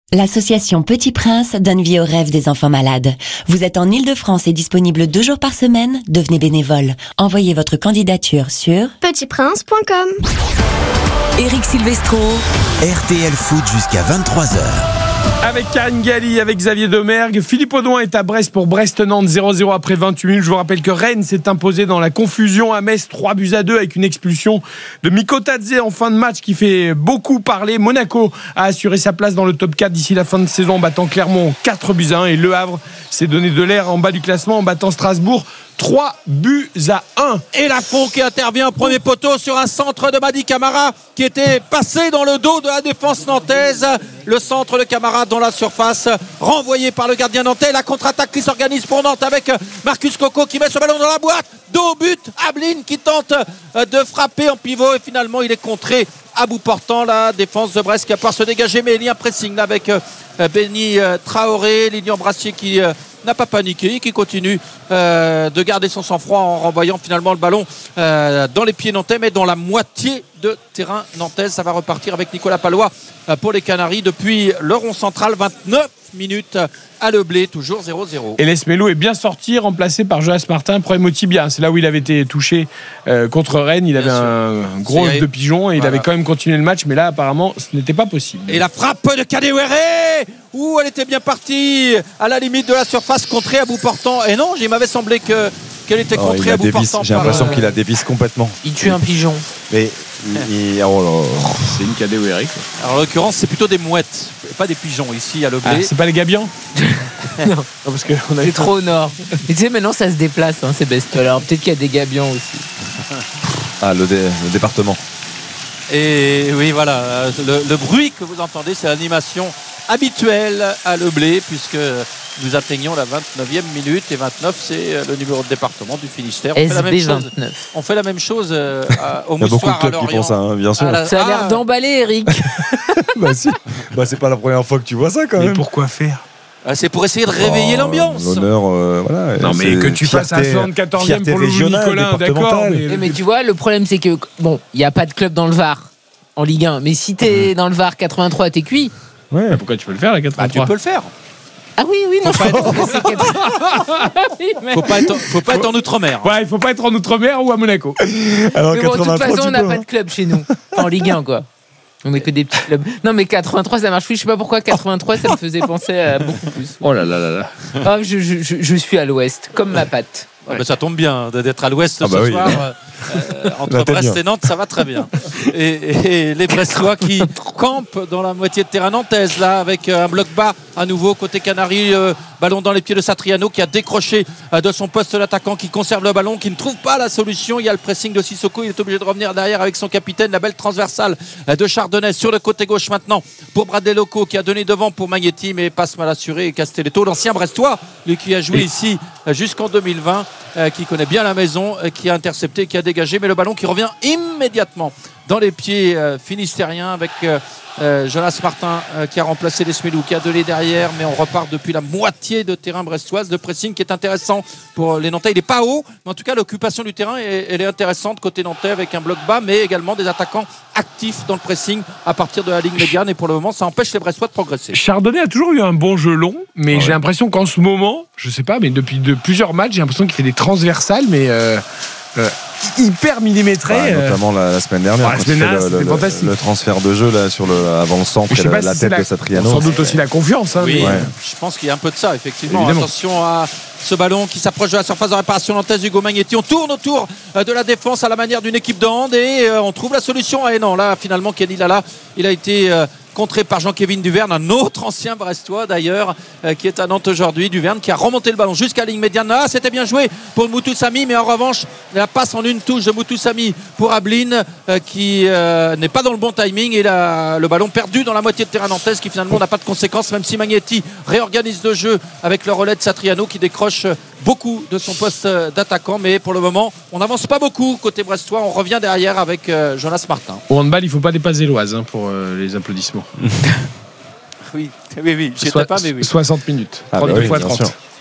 S11: L'association Petit Prince donne vie aux rêves des enfants malades. Vous êtes en Ile-de-France et disponible deux jours par semaine. Devenez bénévole. Envoyez votre candidature sur
S10: petit prince point com.
S11: Eric Silvestro.
S6: R T L Foot jusqu'à vingt-trois heures.
S1: Avec Karine Galli, avec Xavier Domergue. Philippe Audouin est à Brest pour Brest-Nantes zéro zéro après vingt-huit minutes. Je vous rappelle que Rennes s'est imposé dans la confusion à Metz trois buts à deux avec une expulsion de Miko Tadze en fin de match qui fait beaucoup parler. Monaco a assuré sa place dans le top quatre d'ici la fin de saison en battant Clermont quatre buts à un et Le Havre s'est donné de l'air en bas du classement en battant Strasbourg trois buts à un.
S5: Et Lafont qui intervient au premier poteau sur un centre de Madi Camara qui était passé dans le dos de la défense nantaise. Le centre de Camara dans la surface, renvoyé par le gardien nantais. La contre-attaque qui s'organise pour Nantes avec Marcus Coco qui met ce ballon dans la boîte. Dos au but, Ablin qui tente de frapper en pivot et finalement il est contré à bout portant. La défense de Brest qui a peur de se dégager, mais il y a un pressing là avec Benny Traoré, Lignon Brassier qui n'a pas paniqué, qui continue euh, de garder son sang-froid en renvoyant finalement le ballon euh, dans les pieds nantais, mais dans la moitié de terrain nantaise. Ça va repartir avec Nicolas Palois euh, pour les Canaries depuis le rond central. Vingt-neuf minutes à Le Blé, toujours zéro zéro.
S1: Et Lesmelou est bien sorti, remplacé par Jonas Martin, problème au tibia. C'est là où il avait été touché euh, contre Rennes. Il bien avait sûr. un, un gros œuf de pigeon et voilà. Il avait quand même continué le match, mais là apparemment ce n'était pas possible.
S5: Et la frappe de Kadewere, où elle était bien partie à la limite de la surface, contrée à bout portant. Et non, il m'avait semblé que qu'elle était
S3: oh,
S5: contrée à bout
S3: dévisse,
S5: portant.
S3: J'ai l'impression
S5: par...
S3: qu'il a dévisse complètement.
S2: Il tue un pigeon.
S3: Mais il, il, oh là,
S1: c'est une Kadewere.
S5: Alors en l'occurrence, c'est plutôt des mouettes, pas des pigeons ici à Le Blé.
S1: Ah, c'est pas les gabions.
S2: Non, parce que on a c'est trop au nord. Mais tu sais, maintenant ça se déplace, hein, ces bestioles. Alors peut-être qu'il y a des gabions aussi.
S3: Ah, le, dé, le département.
S5: Et oui, voilà, le, le bruit que vous entendez, c'est l'animation habituelle à Le Blé, puisque nous atteignons la vingt-neuvième minute et vingt-neuf, c'est le numéro de département du Finistère. On
S2: S B
S5: fait la même chose,
S2: vingt-neuf.
S5: on fait la même chose euh, à, au
S3: Il y a beaucoup de
S5: Moussoir à
S3: clubs qui
S5: Lorient.
S3: font ça, hein, bien sûr.
S2: La... Ça a l'air
S5: ah.
S2: d'emballer, Eric.
S3: Bah si, bah, c'est pas la première fois que tu vois ça quand même.
S1: Mais pourquoi faire?
S5: C'est pour essayer de réveiller
S3: oh,
S5: l'ambiance.
S3: L'honneur, euh, voilà.
S1: Non, mais que tu fasses à soixante-quatorzième pour le Louis-Nicolin, d'accord.
S2: Mais... mais tu vois, le problème, c'est que, bon, il n'y a pas de club dans le Var, en Ligue un. Mais si t'es mmh. dans le Var quatre-vingt-trois, t'es cuit.
S1: Ouais, bah pourquoi tu peux le faire, la quatre-vingt-trois?
S5: Bah, tu peux le faire.
S2: Ah oui, oui, non.
S5: Faut pas être, faut pas être, faut pas être en Outre-mer.
S1: Ouais, il faut pas être en Outre-mer ou à Monaco.
S2: Alors, mais bon, de toute façon, on n'a pas de club chez nous. En Ligue un, quoi. On n'est que des petits clubs. Non, mais quatre-vingt-trois, ça marche plus. Je sais pas pourquoi quatre-vingt-trois, ça me faisait penser à beaucoup plus.
S1: Oh là là là là.
S2: Oh, je, je, je, je suis à l'ouest, comme ma patte.
S5: Ouais. Bah, ça tombe bien d'être à l'ouest
S3: ah bah
S5: ce
S3: oui.
S5: soir. Euh, entre Brest bien. et Nantes, ça va très bien. Et, et, et les Brestois qui campent dans la moitié de terrain nantaise, là, avec un bloc bas à nouveau côté Canaries. Euh, ballon dans les pieds de Satriano qui a décroché euh, de son poste l'attaquant qui conserve le ballon, qui ne trouve pas la solution. Il y a le pressing de Sissoko. Il est obligé de revenir derrière avec son capitaine. La belle transversale euh, de Chardonnay sur le côté gauche maintenant pour Bradley Loco qui a donné devant pour Magnetti, mais passe mal assuré. Et Castelletto, l'ancien Brestois, lui qui a joué ici euh, jusqu'en deux mille vingt. Euh, qui connaît bien la maison, euh, qui a intercepté, qui a dégagé, mais le ballon qui revient immédiatement dans les pieds euh, finistériens avec euh, euh, Jonas Martin euh, qui a remplacé Lesmelou, qui a donné derrière, mais on repart depuis la moitié de terrain brestoise. De pressing qui est intéressant pour les Nantais. Il n'est pas haut, mais en tout cas l'occupation du terrain est, elle est intéressante côté Nantais avec un bloc bas, mais également des attaquants actifs dans le pressing à partir de la ligne médiane, et pour le moment ça empêche les Brestois de progresser.
S1: Chardonnay a toujours eu un bon jeu long, mais ouais. j'ai l'impression qu'en ce moment, je sais pas, mais depuis de plusieurs matchs, j'ai l'impression qu'il fait des transversales, mais euh, euh, hyper millimétré.
S3: Ouais, euh... Notamment la, la semaine dernière,
S1: ouais, la semaine dernière
S3: le, le, le transfert de jeu là, sur le, avant le centre, et la, la si tête la, de Satriano.
S1: Sans doute aussi la confiance. Hein,
S5: oui,
S1: mais...
S5: ouais. Je pense qu'il y a un peu de ça, effectivement.
S1: Évidemment.
S5: Attention à ce ballon qui s'approche de la surface de réparation nantaise. Hugo Magnetti, on tourne autour de la défense à la manière d'une équipe de hand et on trouve la solution. Et non, là finalement Kenny Lala, il a été contré par Jean-Kévin Duverne, un autre ancien Brestois d'ailleurs, euh, qui est à Nantes aujourd'hui. Duverne qui a remonté le ballon jusqu'à la ligne médiane. Ah, c'était bien joué pour Moutoussamy, mais en revanche la passe en une touche de Moutoussamy pour Ablin euh, qui euh, n'est pas dans le bon timing, et la, le ballon perdu dans la moitié de terrain nantaise qui finalement n'a pas de conséquences, même si Magnetti réorganise le jeu avec le relais de Satriano qui décroche beaucoup de son poste d'attaquant. Mais pour le moment on n'avance pas beaucoup côté brestois. On revient derrière avec euh, Jonas Martin.
S1: Au handball, il ne faut pas dépasser l'Oise hein, pour euh, les applaudissements.
S5: Oui, oui, oui, j'y étais pas, mais oui.
S1: soixante minutes,
S3: ah
S1: trente-deux
S3: bah oui,
S1: fois trente.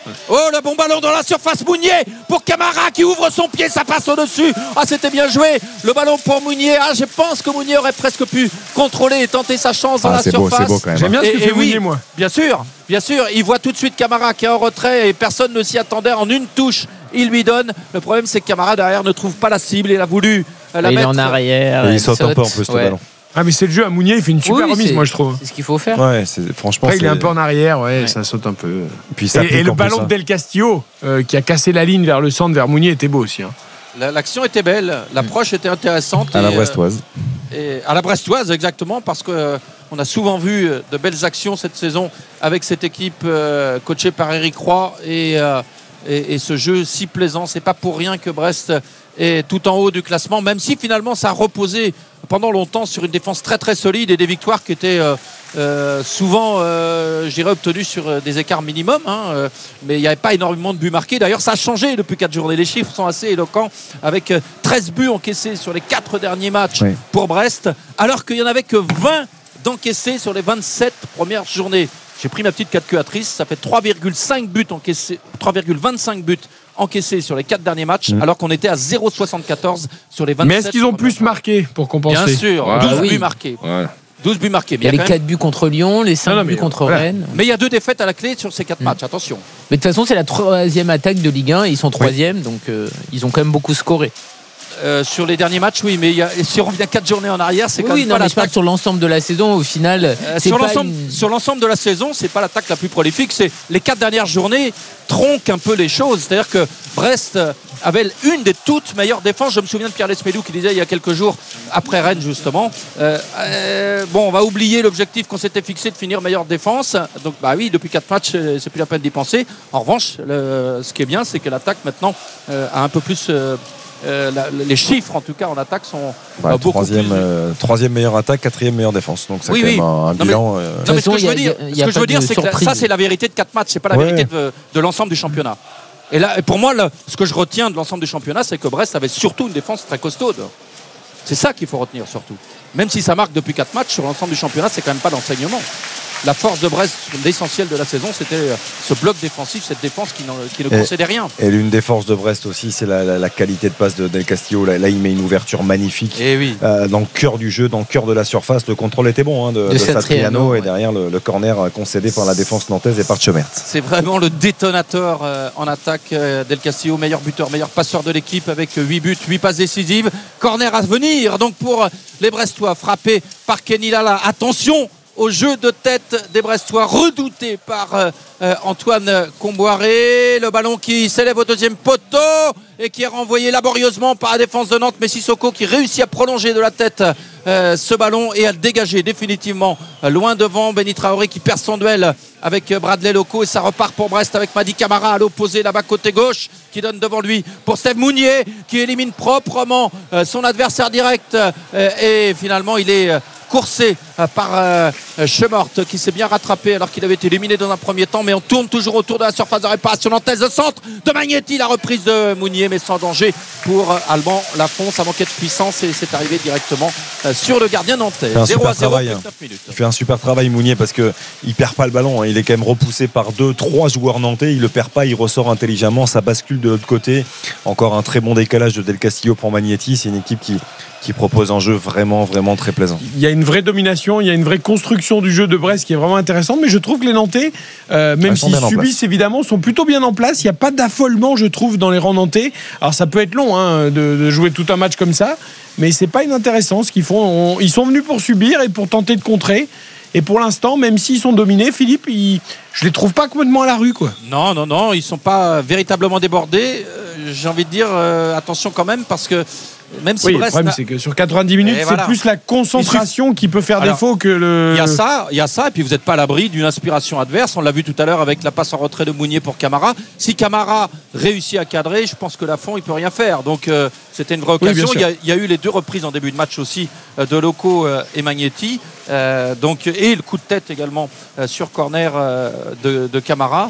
S5: Oh, le bon ballon dans la surface, Mounier pour Camara qui ouvre son pied, ça passe au-dessus. Ah, c'était bien joué. Le ballon pour Mounier. Ah, je pense que Mounier aurait presque pu contrôler et tenter sa chance dans
S3: ah,
S5: la
S3: c'est
S5: surface.
S3: Beau, c'est beau quand même.
S1: J'aime bien ce que
S5: et,
S1: fait
S5: et
S1: Mounier,
S5: oui,
S1: moi.
S5: Bien sûr, bien sûr. Il voit tout de suite Camara qui est en retrait et personne ne s'y attendait. En une touche, il lui donne. Le problème, c'est que Camara derrière ne trouve pas la cible. Il a voulu la
S2: il
S5: mettre.
S2: est en arrière.
S3: Et il saute un peu en plus
S2: ouais.
S3: le ballon.
S1: Ah, mais c'est le jeu à Mounier, il fait une super
S2: Oui,
S1: remise,
S2: c'est-
S1: moi, je trouve.
S2: C'est ce qu'il faut faire.
S3: Ouais, c'est, franchement.
S1: Après, il est
S3: c'est-
S1: un peu en arrière, ouais,
S2: Ouais.
S1: ça saute un peu.
S3: Puis ça
S1: Et,
S3: pique
S1: et le
S3: en plus,
S1: ballon
S3: hein.
S1: de Del Castillo, euh, qui a cassé la ligne vers le centre, vers Mounier, était beau aussi. Hein.
S5: La- L'action était belle, l'approche était intéressante.
S3: À la
S5: et, euh,
S3: brestoise.
S5: Et à la brestoise, exactement, parce qu'on euh, a souvent vu euh, de belles actions cette saison avec cette équipe euh, coachée par Éric Roy et, euh, et, et ce jeu si plaisant. C'est pas pour rien que Brest est tout en haut du classement, même si finalement ça a reposé pendant longtemps sur une défense très très solide et des victoires qui étaient euh, euh, souvent, euh, je dirais, obtenues sur euh, des écarts minimums. Hein, euh, mais il n'y avait pas énormément de buts marqués. D'ailleurs, ça a changé depuis quatre journées. Les chiffres sont assez éloquents avec euh, treize buts encaissés sur les quatre derniers matchs
S3: Oui.
S5: pour Brest, alors qu'il n'y en avait que vingt d'encaissés sur les vingt-sept premières journées. J'ai pris ma petite calculatrice, ça fait trois virgule cinq buts encaissés, trois virgule vingt-cinq buts encaissés sur les quatre derniers matchs,
S3: Mmh.
S5: alors qu'on était à zéro virgule soixante-quatorze sur les vingt-sept.
S1: Mais est-ce qu'ils ont
S5: premières
S1: plus marqué pour compenser?
S5: Bien sûr,
S1: Voilà.
S5: douze
S2: oui.
S5: buts marqués.
S1: Voilà.
S5: douze buts marqués.
S2: Il y a
S5: Mais
S2: les
S5: il y a quand même-
S2: quatre buts contre Lyon, les cinq
S1: Non, non,
S2: buts
S1: mais
S2: contre
S1: voilà.
S2: Rennes.
S5: mais il y a deux défaites à la clé sur ces quatre matchs, attention.
S2: Mais de toute façon, c'est la troisième attaque de Ligue un. Ils sont troisième, donc euh, ils ont quand même beaucoup scoré.
S5: Euh, sur les derniers matchs, oui, mais il y a, si on revient quatre journées en arrière, c'est
S2: Oui,
S5: quand
S2: oui,
S5: même
S2: non,
S5: pas
S2: mais je parle
S5: l'attaque.
S2: sur l'ensemble de la saison. Au final,
S5: Euh,
S2: c'est
S5: sur
S2: pas
S5: l'ensemble
S2: une-
S5: sur l'ensemble de la saison, c'est pas l'attaque la plus prolifique. C'est les quatre dernières journées tronquent un peu les choses. C'est-à-dire que Brest euh, avait une des toutes meilleures défenses. Je me souviens de Pierre Lesmédou qui disait il y a quelques jours après Rennes justement. euh, euh, bon, on va oublier l'objectif qu'on s'était fixé de finir meilleure défense. Donc bah oui, depuis quatre matchs, euh, c'est plus la peine d'y penser. En revanche, le- ce qui est bien, c'est que l'attaque maintenant euh, a un peu plus. euh, euh, la- les chiffres en tout cas en attaque sont
S3: Ouais,
S5: euh, beaucoup
S3: troisième,
S5: plus.
S3: euh, troisième meilleure attaque, quatrième meilleure défense. Donc c'est
S5: Oui,
S3: quand
S5: oui.
S3: même un, un
S5: Non, mais-
S3: bilan. euh,
S5: Non, mais ce
S2: De toute
S5: que je
S2: façon,
S5: veux
S2: il y a-
S5: dire,
S2: il y a
S5: ce que je
S2: pas
S5: veux dire,
S2: de
S5: c'est que la-
S2: surprise.
S5: ça, c'est la vérité de quatre matchs, c'est pas la
S3: Ouais.
S5: vérité de, de l'ensemble du championnat. Et là, et pour moi, le- ce que je retiens de l'ensemble du championnat, c'est que Brest avait surtout une défense très costaude. C'est ça qu'il faut retenir surtout. Même si ça marque depuis quatre matchs sur l'ensemble du championnat, c'est quand même pas l'enseignement. La force de Brest, l'essentiel de la saison, c'était euh, ce bloc défensif, cette défense qui, n'en- qui ne
S3: Et-
S5: concédait rien.
S3: Et l'une des forces de Brest aussi, c'est la, la- la qualité de passe de Del Castillo. Là, là, il met une ouverture magnifique.
S5: Et oui.
S3: Euh, dans le cœur du jeu, dans le cœur de la surface. Le contrôle était bon hein, de,
S2: De
S3: de
S2: Satriano,
S3: Satriano
S2: ouais.
S3: et derrière le, le corner euh, concédé par la défense nantaise et par Chemert.
S5: C'est vraiment le détonateur euh, en attaque. euh, Del Castillo, meilleur buteur, meilleur passeur de l'équipe avec huit buts, huit passes décisives. Corner à venir donc pour les Brestois, frappé par Kenny Lala. Attention au jeu de tête des Brestois, redouté par euh, euh, Antoine Comboiré. Le ballon qui s'élève au deuxième poteau et qui est renvoyé laborieusement par la défense de Nantes. Mais Sissoko qui réussit à prolonger de la tête euh, ce ballon et à le dégager définitivement euh, loin devant. Benny Traoré qui perd son duel avec euh, Bradley Loco et ça repart pour Brest avec Madi Camara à l'opposé là-bas côté gauche qui donne devant lui pour Steve Mounier qui élimine proprement euh, son adversaire direct euh, et finalement il est euh, coursé euh, par euh, Chemort qui s'est bien rattrapé alors qu'il avait été éliminé dans un premier temps, mais on tourne toujours autour de la surface de réparation nantaise. De centre de Magnetti, la reprise de Mounier mais sans danger pour euh, Alban Lafont. Ça manquait de puissance et c'est arrivé directement euh, sur le gardien nantais.
S3: fait un
S5: zéro
S3: super
S5: à zéro,
S3: travail, hein.
S5: neuf minutes.
S3: Il fait un super travail Mounier parce que il perd pas le ballon, hein. Il est quand même repoussé par deux, trois joueurs nantais, il le perd pas, il ressort intelligemment, ça bascule de l'autre côté. Encore un très bon décalage de Del Castillo pour Magnetti, c'est une équipe qui, qui propose un jeu vraiment vraiment très plaisant.
S1: Il y a une vraie domination, il y a une vraie construction du jeu de Brest qui est vraiment intéressante, mais je trouve que les Nantais, euh, même
S3: Ils sont
S1: s'ils
S3: bien en
S1: subissent évidemment, sont plutôt bien en place. Il n'y a pas d'affolement, je trouve, dans les rangs nantais. Alors ça peut être long hein, de, de jouer tout un match comme ça, mais c'est pas inintéressant ce qu'ils font. On- ils sont venus pour subir et pour tenter de contrer. Et pour l'instant, même s'ils sont dominés, Philippe, ils, je les trouve pas complètement à la rue, quoi.
S5: Non, non, non, ils ne sont pas véritablement débordés. Euh, J'ai envie de dire, euh, attention quand même, parce que même si
S1: Oui, le
S5: Brest
S1: problème,
S5: n'a-
S1: c'est que sur quatre-vingt-dix minutes,
S5: Et
S1: c'est
S5: voilà.
S1: plus la concentration qui peut faire
S5: Alors,
S1: défaut que le.
S5: Il y a ça, il y a ça, et puis vous n'êtes pas à l'abri d'une inspiration adverse. On l'a vu tout à l'heure avec la passe en retrait de Mounier pour Camara. Si Camara réussit à cadrer, je pense que Lafont il peut rien faire. Donc euh, c'était une vraie
S1: Oui, bien
S5: occasion.
S1: sûr.
S5: il, y a, il y a eu les deux reprises en début de match aussi euh, de Loco euh, et Magnetti. Euh, donc et le coup de tête également euh, sur corner euh, de, de Camara.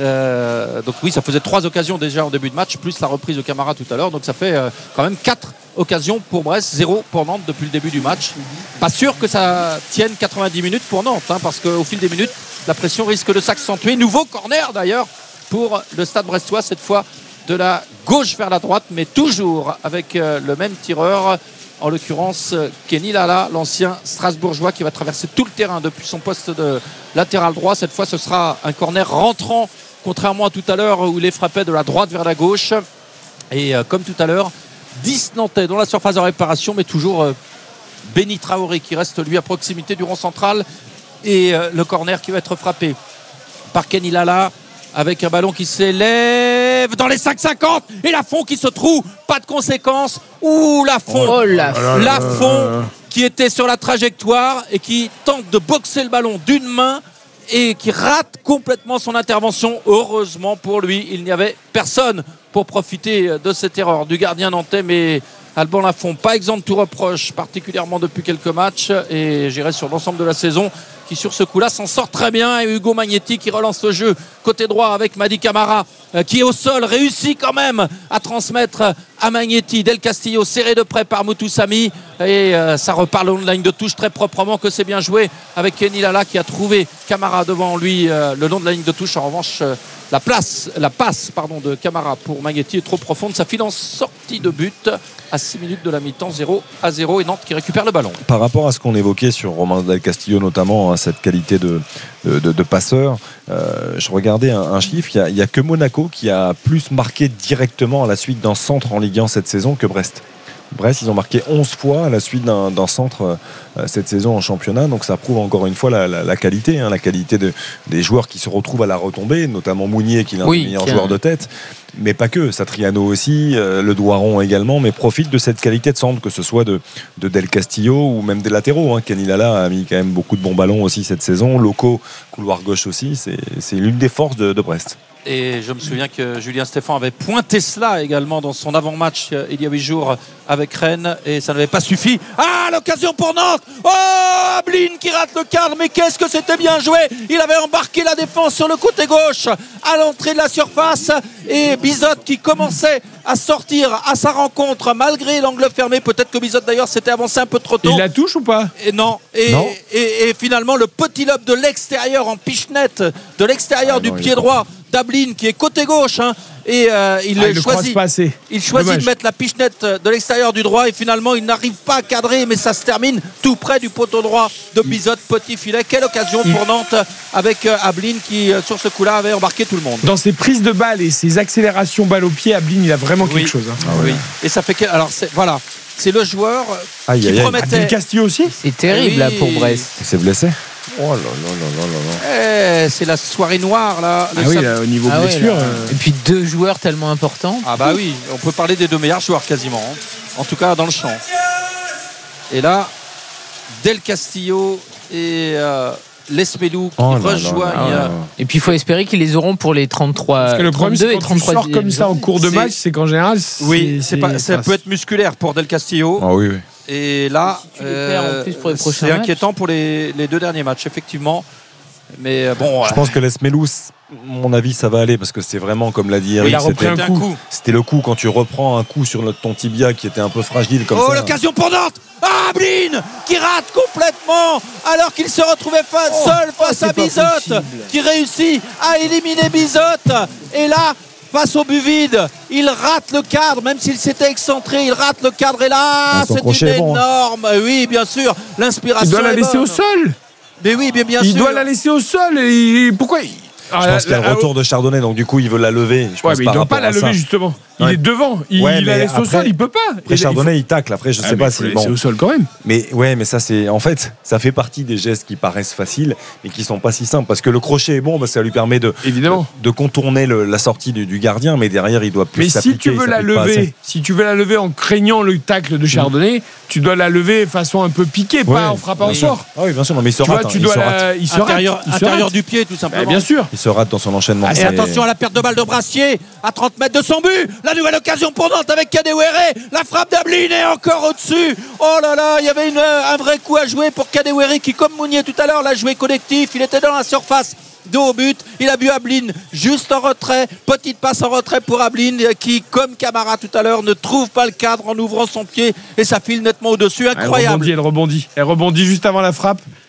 S5: Euh, donc oui, ça faisait trois occasions déjà en début de match, plus la reprise de Camara tout à l'heure. Donc ça fait euh, quand même quatre occasions pour Brest, zéro pour Nantes depuis le début du match. Pas sûr que ça tienne quatre-vingt-dix minutes pour Nantes, hein, parce qu'au fil des minutes, la pression risque de s'accentuer. Nouveau corner d'ailleurs pour le Stade Brestois, cette fois de la gauche vers la droite, mais toujours avec euh, le même tireur, en l'occurrence Kenny Lala, l'ancien Strasbourgeois, qui va traverser tout le terrain depuis son poste de latéral droit. Cette fois, ce sera un corner rentrant, contrairement à tout à l'heure où il les frappait de la droite vers la gauche. Et euh, comme tout à l'heure, dix Nantais dans la surface de réparation, mais toujours euh, Benny Traoré qui reste lui à proximité du rond central. Et euh, le corner qui va être frappé par Kenny Lala, avec un ballon qui s'élève dans les cinq cinquante et Lafont qui se trouve, pas de conséquences. Ouh, Lafont,
S2: Oh, Lafont.
S5: Lafont qui était sur la trajectoire et qui tente de boxer le ballon d'une main et qui rate complètement son intervention. Heureusement pour lui, il n'y avait personne pour profiter de cette erreur du gardien nantais, mais Alban Lafont, pas exempt de tout reproche, particulièrement depuis quelques matchs, et j'irai sur l'ensemble de la saison, qui sur ce coup-là s'en sort très bien. Et Hugo Magnetti qui relance le jeu côté droit avec Madi Camara, euh, qui est au sol, réussit quand même à transmettre à Magnetti. Del Castillo serré de près par Moutoussamy, et euh, ça repart le long de la ligne de touche très proprement, que c'est bien joué avec Kenny Lala qui a trouvé Camara devant lui euh, le long de la ligne de touche. En revanche, euh, la place, la passe pardon, de Camara pour Magnetti est trop profonde, ça file en sortie de but à six minutes de la mi-temps, zéro à zéro, et Nantes qui récupère le ballon.
S3: Par rapport à ce qu'on évoquait sur Romain Del Castillo notamment, hein, cette qualité de, de, de, de passeur, euh, je regardais un, un chiffre, il n'y a, a que Monaco qui a plus marqué directement à la suite d'un centre en Ligue un cette saison que Brest. Brest, ils ont marqué onze fois à la suite d'un, d'un centre euh, cette saison en championnat, donc ça prouve encore une fois la, la, la qualité, hein, la qualité de, des joueurs qui se retrouvent à la retombée, notamment Mounier qui est l'un
S2: oui,
S3: des meilleurs
S2: tiens.
S3: joueurs de tête, mais pas que, Satriano aussi, euh, le Doiron également, mais profite de cette qualité de centre, que ce soit de, de Del Castillo ou même des latéraux. hein. Kenny Lala a mis quand même beaucoup de bons ballons aussi cette saison, Loco, couloir gauche aussi, c'est, c'est l'une des forces de, de Brest.
S5: Et je me souviens que Julien Stéphan avait pointé cela également dans son avant-match euh, il y a huit jours avec Rennes, et ça n'avait pas suffi. Ah, l'occasion pour Nantes. Oh, Ablin qui rate le cadre, mais qu'est-ce que c'était bien joué. Il avait embarqué la défense sur le côté gauche à l'entrée de la surface, et Bizotte qui commençait à sortir à sa rencontre malgré l'angle fermé. Peut-être que Bizotte d'ailleurs s'était avancé un peu trop tôt.
S1: Il la touche ou pas?
S5: Et non. Et,
S3: non.
S5: Et, et, et finalement le petit lob de l'extérieur en pichenette de l'extérieur
S3: ah
S5: du
S3: non,
S5: pied droit d'Ablin qui est côté gauche, hein, et euh, il,
S1: ah, il
S5: choisit,
S1: pas assez.
S5: il choisit
S1: Dommage.
S5: de mettre la pichenette de l'extérieur du droit, et finalement il n'arrive pas à cadrer, mais ça se termine tout près du poteau droit de Bizotte, petit filet. Quelle occasion
S1: il...
S5: pour Nantes avec euh, Ablin qui euh, sur ce coup-là avait embarqué tout le monde.
S1: Dans ses prises de balles et ses accélérations balle au pied, Ablin il a vraiment
S5: Oui.
S1: quelque chose. Hein.
S3: Ah ouais.
S5: Oui. Et ça fait que, alors c'est, voilà, c'est le joueur
S3: Aïe,
S5: qui
S3: aïe, aïe.
S5: promettait.
S1: Del Castillo aussi.
S2: C'est terrible
S5: Oui.
S2: là pour Brest.
S3: Il s'est blessé. Oh là là là là là.
S5: Eh, c'est la soirée noire là. le
S1: Ah oui,
S5: sam-
S1: là, au niveau
S2: Ah ouais,
S1: blessure.
S2: là.
S1: euh,
S2: Et puis deux joueurs tellement importants.
S5: Ah bah oui, on peut parler des deux meilleurs joueurs quasiment, hein. En tout cas dans le champ. Et là, Del Castillo et euh, Lesmelou qui
S3: Oh là là
S5: rejoignent.
S3: là là.
S2: Et puis il faut espérer qu'ils les auront pour les trente-trois,
S1: Parce que le problème,
S2: trente-deux
S1: c'est
S2: et
S1: quand tu
S2: trente-trois.
S1: sors comme ça en cours de
S5: C'est-
S1: match, c'est qu'en général, c'est,
S5: Oui, c'est pas, ça
S1: enfin,
S5: peut être musculaire pour Del Castillo.
S3: Ah oui, oui.
S5: Et là,
S2: Si tu les perds en plus pour les prochains
S5: c'est
S2: matchs.
S5: inquiétant pour les, les deux derniers matchs, effectivement. Mais euh, bon,
S3: Je pense que Lesmelou, mon avis, ça va aller parce que c'est vraiment, comme l'a dit
S5: oui,
S3: Eric,
S1: il a repris
S3: c'était,
S1: un
S5: un
S1: coup.
S5: coup.
S3: c'était le coup quand tu reprends un coup sur le- ton tibia qui était un peu fragile comme
S5: Oh,
S3: ça.
S5: l'occasion pour Nantes. Ah, Ablin qui rate complètement alors qu'il se retrouvait fa-
S2: Oh,
S5: seul face
S2: c'est
S5: à
S2: pas
S5: Bizotte,
S2: possible.
S5: qui réussit à éliminer Bizotte. Et là, face au but vide, il rate le cadre, même s'il s'était excentré, il rate le cadre. Et là,
S3: Ah, son
S5: c'est
S3: crochet
S5: une
S3: est bon, hein.
S5: énorme. Oui, bien sûr, l'inspiration.
S1: Il doit la
S5: est
S1: laisser
S5: bonne.
S1: au sol.
S5: Mais oui, bien, bien
S1: il
S5: sûr.
S1: doit la laisser au sol. Et il- pourquoi il...
S3: Je pense qu'il y a le retour de Chardonnay, donc du coup, il veut la lever. Je
S1: Ouais,
S3: pense
S1: mais il
S3: par
S1: ne doit pas
S3: rapport
S1: la
S3: à ça.
S1: lever justement. Il
S3: Ouais.
S1: est devant. Il,
S3: Ouais,
S1: il la
S3: mais
S1: laisse au
S3: après-
S1: sol, il peut pas.
S3: Après,
S1: Il- il
S3: Chardonnay,
S1: faut-
S3: il tacle. Après, je
S1: Ah,
S3: sais
S1: mais
S3: pas
S1: il faut
S3: si.
S1: laisser
S3: Bon.
S1: au sol quand même.
S3: Mais ouais, mais ça, c'est. En fait, ça fait partie des gestes qui paraissent faciles, mais qui sont pas si simples. Parce que le crochet est bon, bah, ça lui permet de.
S1: Évidemment.
S3: De, de contourner le- la sortie du, du gardien, mais derrière, il doit plus
S1: Mais si
S3: s'appliquer.
S1: tu veux
S3: il
S1: la
S3: s'applique pas
S1: lever,
S3: assez.
S1: si tu veux la lever en craignant le tacle de Chardonnay, tu dois la lever de façon un peu piquée,
S3: Ouais.
S1: pas en frappant au
S5: Oui.
S1: sort.
S3: Ah oui, bien sûr, non, mais il se
S1: Tu
S3: rate.
S1: vois,
S3: hein,
S1: tu
S3: il
S1: dois
S3: se rate.
S1: la, il se rate,
S5: Intérieur,
S1: il se
S5: intérieur
S1: rate.
S5: du pied, tout
S1: Ah,
S5: simplement.
S1: bien sûr.
S3: Il se rate dans son enchaînement.
S5: Et
S3: C'est-
S5: attention à la perte de balle de Brassier à trente mètres de son but. La nouvelle occasion pour Nantes avec Kadewere. La frappe d'Ablin est encore au-dessus. Oh là là, il y avait une, un vrai coup à jouer pour Kadewere qui, comme Mounier tout à l'heure, l'a joué collectif. Il était dans la surface de haut but. Il a vu Ablin juste en retrait. Petite passe en retrait pour Ablin qui, comme Camara tout à l'heure, ne trouve pas le cadre en ouvrant son pied et ça file nettement au-dessus.
S1: Elle
S5: Incroyable.
S1: rebondit, elle rebondit. Elle rebondit juste avant la frappe.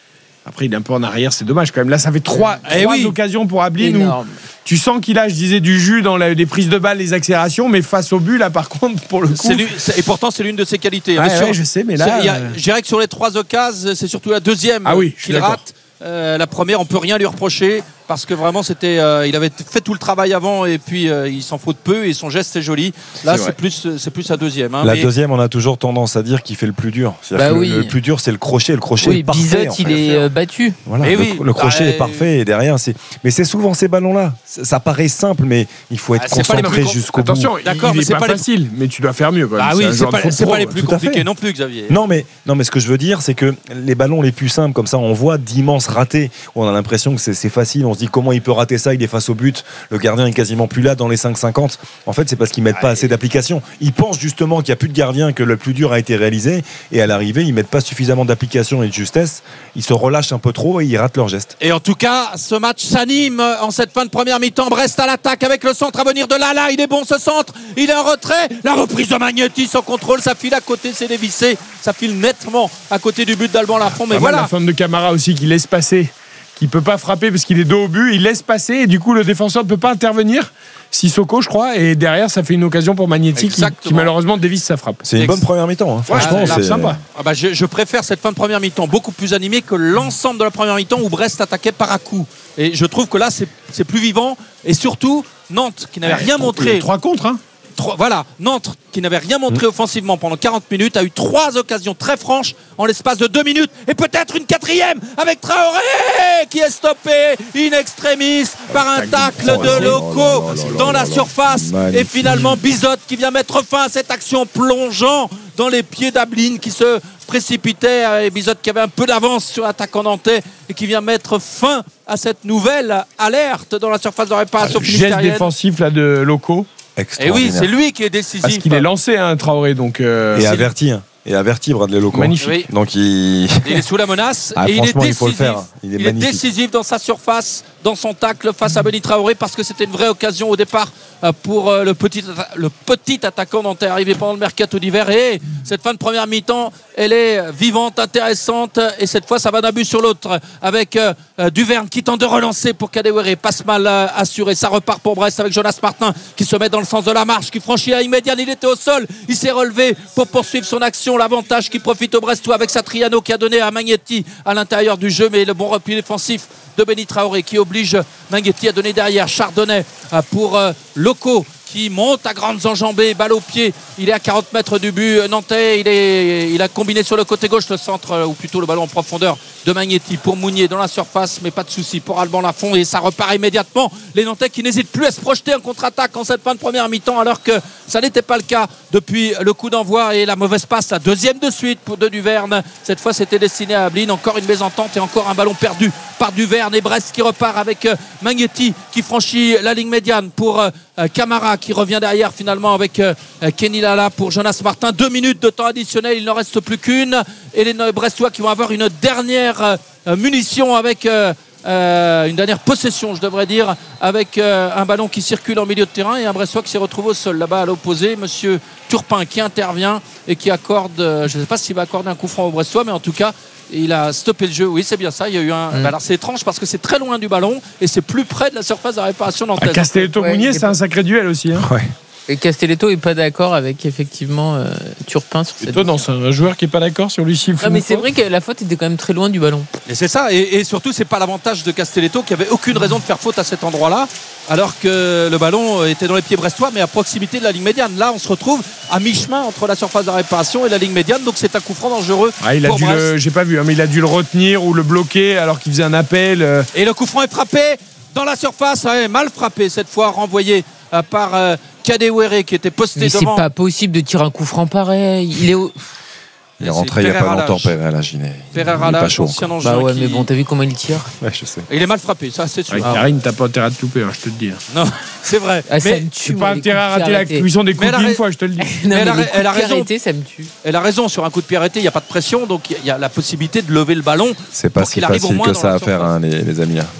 S1: Après, il est un peu en arrière, c'est dommage quand même. Là, ça fait trois,
S5: eh
S1: trois
S5: oui.
S1: occasions pour Ablin où tu sens qu'il a, je disais, du jus dans la, les prises de balles, les accélérations, mais face au but, là, par contre, pour le coup.
S5: C'est lui, c'est, et pourtant, c'est l'une de ses qualités.
S1: Ouais,
S5: Bien sûr.
S1: ouais, je sais, mais là.
S5: Y a, je dirais que sur les trois occasions, c'est surtout la deuxième
S1: ah oui,
S5: qu'il rate. Euh, la première, on peut rien lui reprocher parce que vraiment, c'était, euh, il avait fait tout le travail avant et puis euh, il s'en faut de peu et son geste c'est joli. Là, c'est, c'est plus, c'est plus la deuxième. Hein,
S3: la
S5: mais...
S3: deuxième, on a toujours tendance à dire qu'il fait le plus dur.
S2: Bah
S3: que
S2: oui.
S3: le, le plus dur, c'est le crochet. Le crochet
S2: oui,
S3: est parfait.
S2: Bizot,
S3: en
S2: il
S3: fait.
S2: est euh, battu.
S3: Voilà,
S5: et
S3: le,
S5: oui.
S3: le crochet
S5: bah,
S3: est parfait et derrière, c'est. Mais c'est souvent ces ballons-là. Ça, ça paraît simple, mais il faut être
S5: ah,
S3: concentré
S5: plus...
S3: jusqu'au
S1: Attention,
S3: bout.
S1: Attention, d'accord, il mais c'est pas, pas les... facile, mais tu dois faire mieux. Quand même.
S5: Ah oui, c'est, c'est pas, c'est
S1: pro,
S5: pas les plus compliqués non plus, Xavier.
S3: Non, mais non, mais ce que je veux dire, c'est que les ballons les plus simples, comme ça, on voit d'immenses ratés. Où on a l'impression que c'est, c'est facile. On se dit comment il peut rater ça. Il est face au but. Le gardien est quasiment plus là dans les cinq cinquante. En fait, c'est parce qu'ils mettent pas assez d'application. Ils pensent justement qu'il n'y a plus de gardien, que le plus dur a été réalisé. Et à l'arrivée, ils mettent pas suffisamment d'application et de justesse. Ils se relâchent un peu trop et ils ratent leur geste.
S5: Et en tout cas, ce match s'anime en cette fin de première mi-temps. Brest à l'attaque avec le centre à venir de Lala. Il est bon ce centre. Il est en retrait. La reprise de Magnetti sans contrôle. Ça file à côté, c'est dévissé. Ça file nettement à côté du but d'Alban Lafont. Mais
S1: ah
S5: voilà.
S1: La forme de Camara aussi qui laisse passer. Qui ne peut pas frapper parce qu'il est dos au but, il laisse passer et du coup le défenseur ne peut pas intervenir. Sissoko, je crois, et derrière ça fait une occasion pour Magnetti qui, qui malheureusement dévisse sa frappe.
S3: C'est une
S5: Ex-
S3: bonne première mi-temps, hein. Franchement,
S5: ouais,
S3: c'est
S1: sympa.
S5: Ah bah je, je préfère cette fin de première mi-temps beaucoup plus animée que l'ensemble de la première mi-temps où Brest attaquait par à coup. Et je trouve que là c'est, c'est plus vivant et surtout Nantes qui n'avait ouais, rien montré.
S1: Trois contre, hein.
S5: Trois, voilà, Nantes qui n'avait rien montré mmh. offensivement pendant quarante minutes a eu trois occasions très franches en l'espace de deux minutes et peut-être une quatrième avec Traoré qui est stoppé in extremis par un tacle de Loco dans la surface et finalement Bizot qui vient mettre fin à cette action plongeant dans les pieds d'Ablin qui se précipitait et Bizot qui avait un peu d'avance sur l'attaquant nantais et qui vient mettre fin à cette nouvelle alerte dans la surface de réparation finistérienne.
S1: Geste défensif là de Loco.
S5: Et oui, c'est lui qui est décisif.
S1: Parce qu'il est lancé, hein, Traoré. Donc, euh,
S3: et averti. Hein. Et averti Bradley Loco.
S1: Magnifique.
S5: Oui.
S3: Donc il...
S5: il est sous la menace
S3: ah,
S5: et il est décisif.
S3: Il faut le faire. Il est,
S5: il est décisif dans sa surface, dans son tacle face à Benny Traoré parce que c'était une vraie occasion au départ pour le petit, le petit attaquant dont est arrivé pendant le mercato d'hiver. Et cette fin de première mi-temps, elle est vivante, intéressante et cette fois ça va d'un but sur l'autre avec euh, Duverne qui tente de relancer pour Kadewere. Passe mal euh, assuré. Ça repart pour Brest avec Jonas Martin qui se met dans le sens de la marche, qui franchit la ligne médiane. Il était au sol. Il s'est relevé pour poursuivre son action. L'avantage qui profite au Brestois avec Satriano qui a donné à Magnetti à l'intérieur du jeu, mais le bon repli défensif de Benny Traoré qui oblige Magnetti à donner derrière. Chardonnay pour Loco qui monte à grandes enjambées, balle au pied. Il est à quarante mètres du but nantais. Il, est, il a combiné sur le côté gauche le centre, ou plutôt le ballon en profondeur de Magnetti pour Mounier dans la surface, mais pas de souci pour Alban Lafont et ça repart immédiatement. Les Nantais qui n'hésitent plus à se projeter en contre-attaque en cette fin de première mi-temps, alors que ça n'était pas le cas depuis le coup d'envoi et la mauvaise passe, la deuxième de suite pour de Duverne. Cette fois, c'était destiné à Ablin. Encore une mésentente et encore un ballon perdu par Duverne et Brest qui repart avec Magnetti qui franchit la ligne médiane pour Camara qui revient derrière finalement avec Kenny Lala pour Jonas Martin. Deux minutes de temps additionnel, il n'en reste plus qu'une et les Brestois qui vont avoir une dernière munition avec euh, euh, une dernière possession je devrais dire avec euh, un ballon qui circule en milieu de terrain et un Brestois qui s'est retrouvé au sol là-bas à l'opposé, monsieur Turpin qui intervient et qui accorde, euh, je ne sais pas s'il va accorder un coup franc au Brestois mais en tout cas il a stoppé le jeu. Oui, c'est bien ça. Il y a eu un. Mmh. Bah alors c'est étrange parce que c'est très loin du ballon et c'est plus près de la surface de réparation nantaise.
S1: Castelletto-Mounier, ouais, c'est pas... un sacré duel aussi. Hein.
S3: Ouais.
S2: Et Castelletto est pas d'accord avec effectivement euh, Turpin sur cette.
S1: Étonnant, c'est un joueur qui est pas d'accord sur lui siffle.
S2: Non, mais c'est vrai que la faute était quand même très loin du ballon.
S5: Et c'est ça. Et, et surtout, c'est pas l'avantage de Castelletto qui avait aucune raison de faire faute à cet endroit-là, alors que le ballon était dans les pieds brestois, mais à proximité de la ligne médiane. Là, on se retrouve à mi-chemin entre la surface de réparation et la ligne médiane, donc c'est un coup franc dangereux.
S1: Ah, il a
S5: pour
S1: dû
S5: Brest.
S1: le, j'ai pas vu, hein, mais il a dû le retenir ou le bloquer alors qu'il faisait un appel. Euh...
S5: Et le coup franc est frappé dans la surface, ouais, mal frappé cette fois, renvoyé euh, par euh, Kadewere qui était posté
S2: mais
S5: devant.
S2: C'est pas possible de tirer un coup franc pareil. Il est au...
S3: Il est rentré il n'y a pas longtemps, Pereira Lage. Il est,
S5: Pereira Lage, ancien Angevin.
S2: Bah ouais,
S5: qui...
S2: mais bon, t'as vu comment il tire.
S3: Ouais, je sais.
S5: Il est mal frappé, ça c'est sûr.
S1: Ouais, Karine, t'as pas intérêt à te louper, hein, je te le dis.
S5: Non, c'est vrai.
S2: Ah, ça
S5: mais
S2: me tue.
S1: T'as pas intérêt à rater la cuisson des coups une fois, je te le dis.
S2: Non,
S5: mais
S2: mais
S5: elle a,
S2: les
S5: elle a raison.
S2: Arrêté, ça me tue.
S5: Elle a raison, sur un coup de pied arrêté, il n'y a pas de pression, donc il y a la possibilité de lever le ballon.
S3: C'est pas si facile que ça à faire, hein, les, les amis.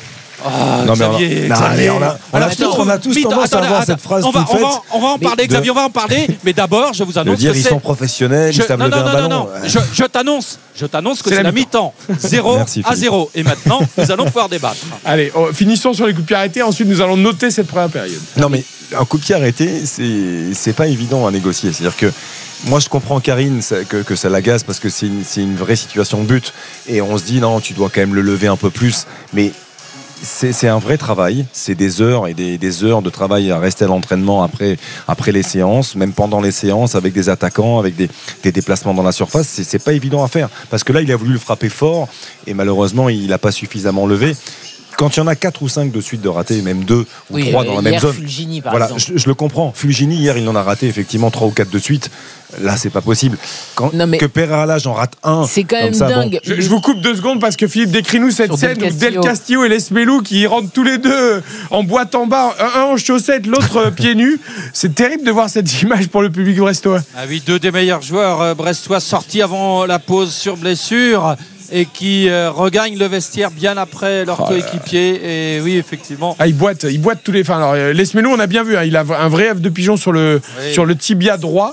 S5: Ah,
S3: non, mais on a,
S5: Xavier,
S3: non,
S5: Xavier.
S3: on a, on a, tous, on a tous
S5: Mytho,
S3: tendance
S5: attends,
S3: à avoir
S5: attends,
S3: cette phrase
S5: on va,
S3: toute
S5: on
S3: faite.
S5: va, on va en parler,
S3: de...
S5: Xavier, on va en parler. Mais d'abord, je vous annonce
S3: de dire
S5: que
S3: ils
S5: c'est...
S3: sont professionnels,
S5: je...
S3: ils savent
S5: non,
S3: lever
S5: non,
S3: un
S5: non,
S3: ballon.
S5: non, non. Je, je t'annonce, je t'annonce que c'est,
S1: c'est
S5: la
S1: la
S5: mi-temps, zéro
S3: Merci,
S5: à zéro. Et maintenant, nous allons pouvoir débattre.
S1: Allez, oh, finissons sur les coups de pied arrêtés. Ensuite, nous allons noter cette première période.
S3: Non, mais un coup de pied arrêté, c'est, c'est pas évident à négocier. C'est-à-dire que moi, je comprends Karine ça, que, que ça l'agace parce que c'est une, c'est une vraie situation de but. Et on se dit, non, tu dois quand même le lever un peu plus. Mais c'est, c'est un vrai travail. C'est des heures et des, des heures de travail à rester à l'entraînement après, après les séances, même pendant les séances, avec des attaquants, avec des, des déplacements dans la surface. C'est, c'est pas évident à faire. Parce que là, il a voulu le frapper fort et malheureusement, il n'a pas suffisamment levé. Quand il y en a quatre ou cinq de suite de ratés, même deux ou
S2: oui,
S3: trois dans la même zone.
S2: Fulgini, par
S3: voilà,
S2: exemple.
S3: je, je le comprends. Fulgini, hier, il en a raté effectivement trois ou quatre de suite. Là, c'est pas possible. Quand, non, mais que Pereira j'en rate un.
S2: C'est quand même
S3: ça,
S2: dingue.
S1: Bon. Je, je vous coupe deux secondes parce que Philippe, décris-nous cette
S2: Sur
S1: scène
S2: Del
S1: où Del Castillo et Lesmelou qui rentrent tous les deux en boîte en bas, un, un en chaussettes, l'autre pieds nus. C'est terrible de voir cette image pour le public brestois.
S5: Ah oui, deux des meilleurs joueurs euh, brestois sortis avant la pause sur blessure et qui euh, regagnent le vestiaire bien après leur oh coéquipier. Et oui, effectivement.
S1: Ah, ils boitent, ils boitent tous les. Enfin, alors, euh, Lesmelou, on a bien vu, hein, il a un vrai œuf de pigeon sur le, oui. sur le tibia droit.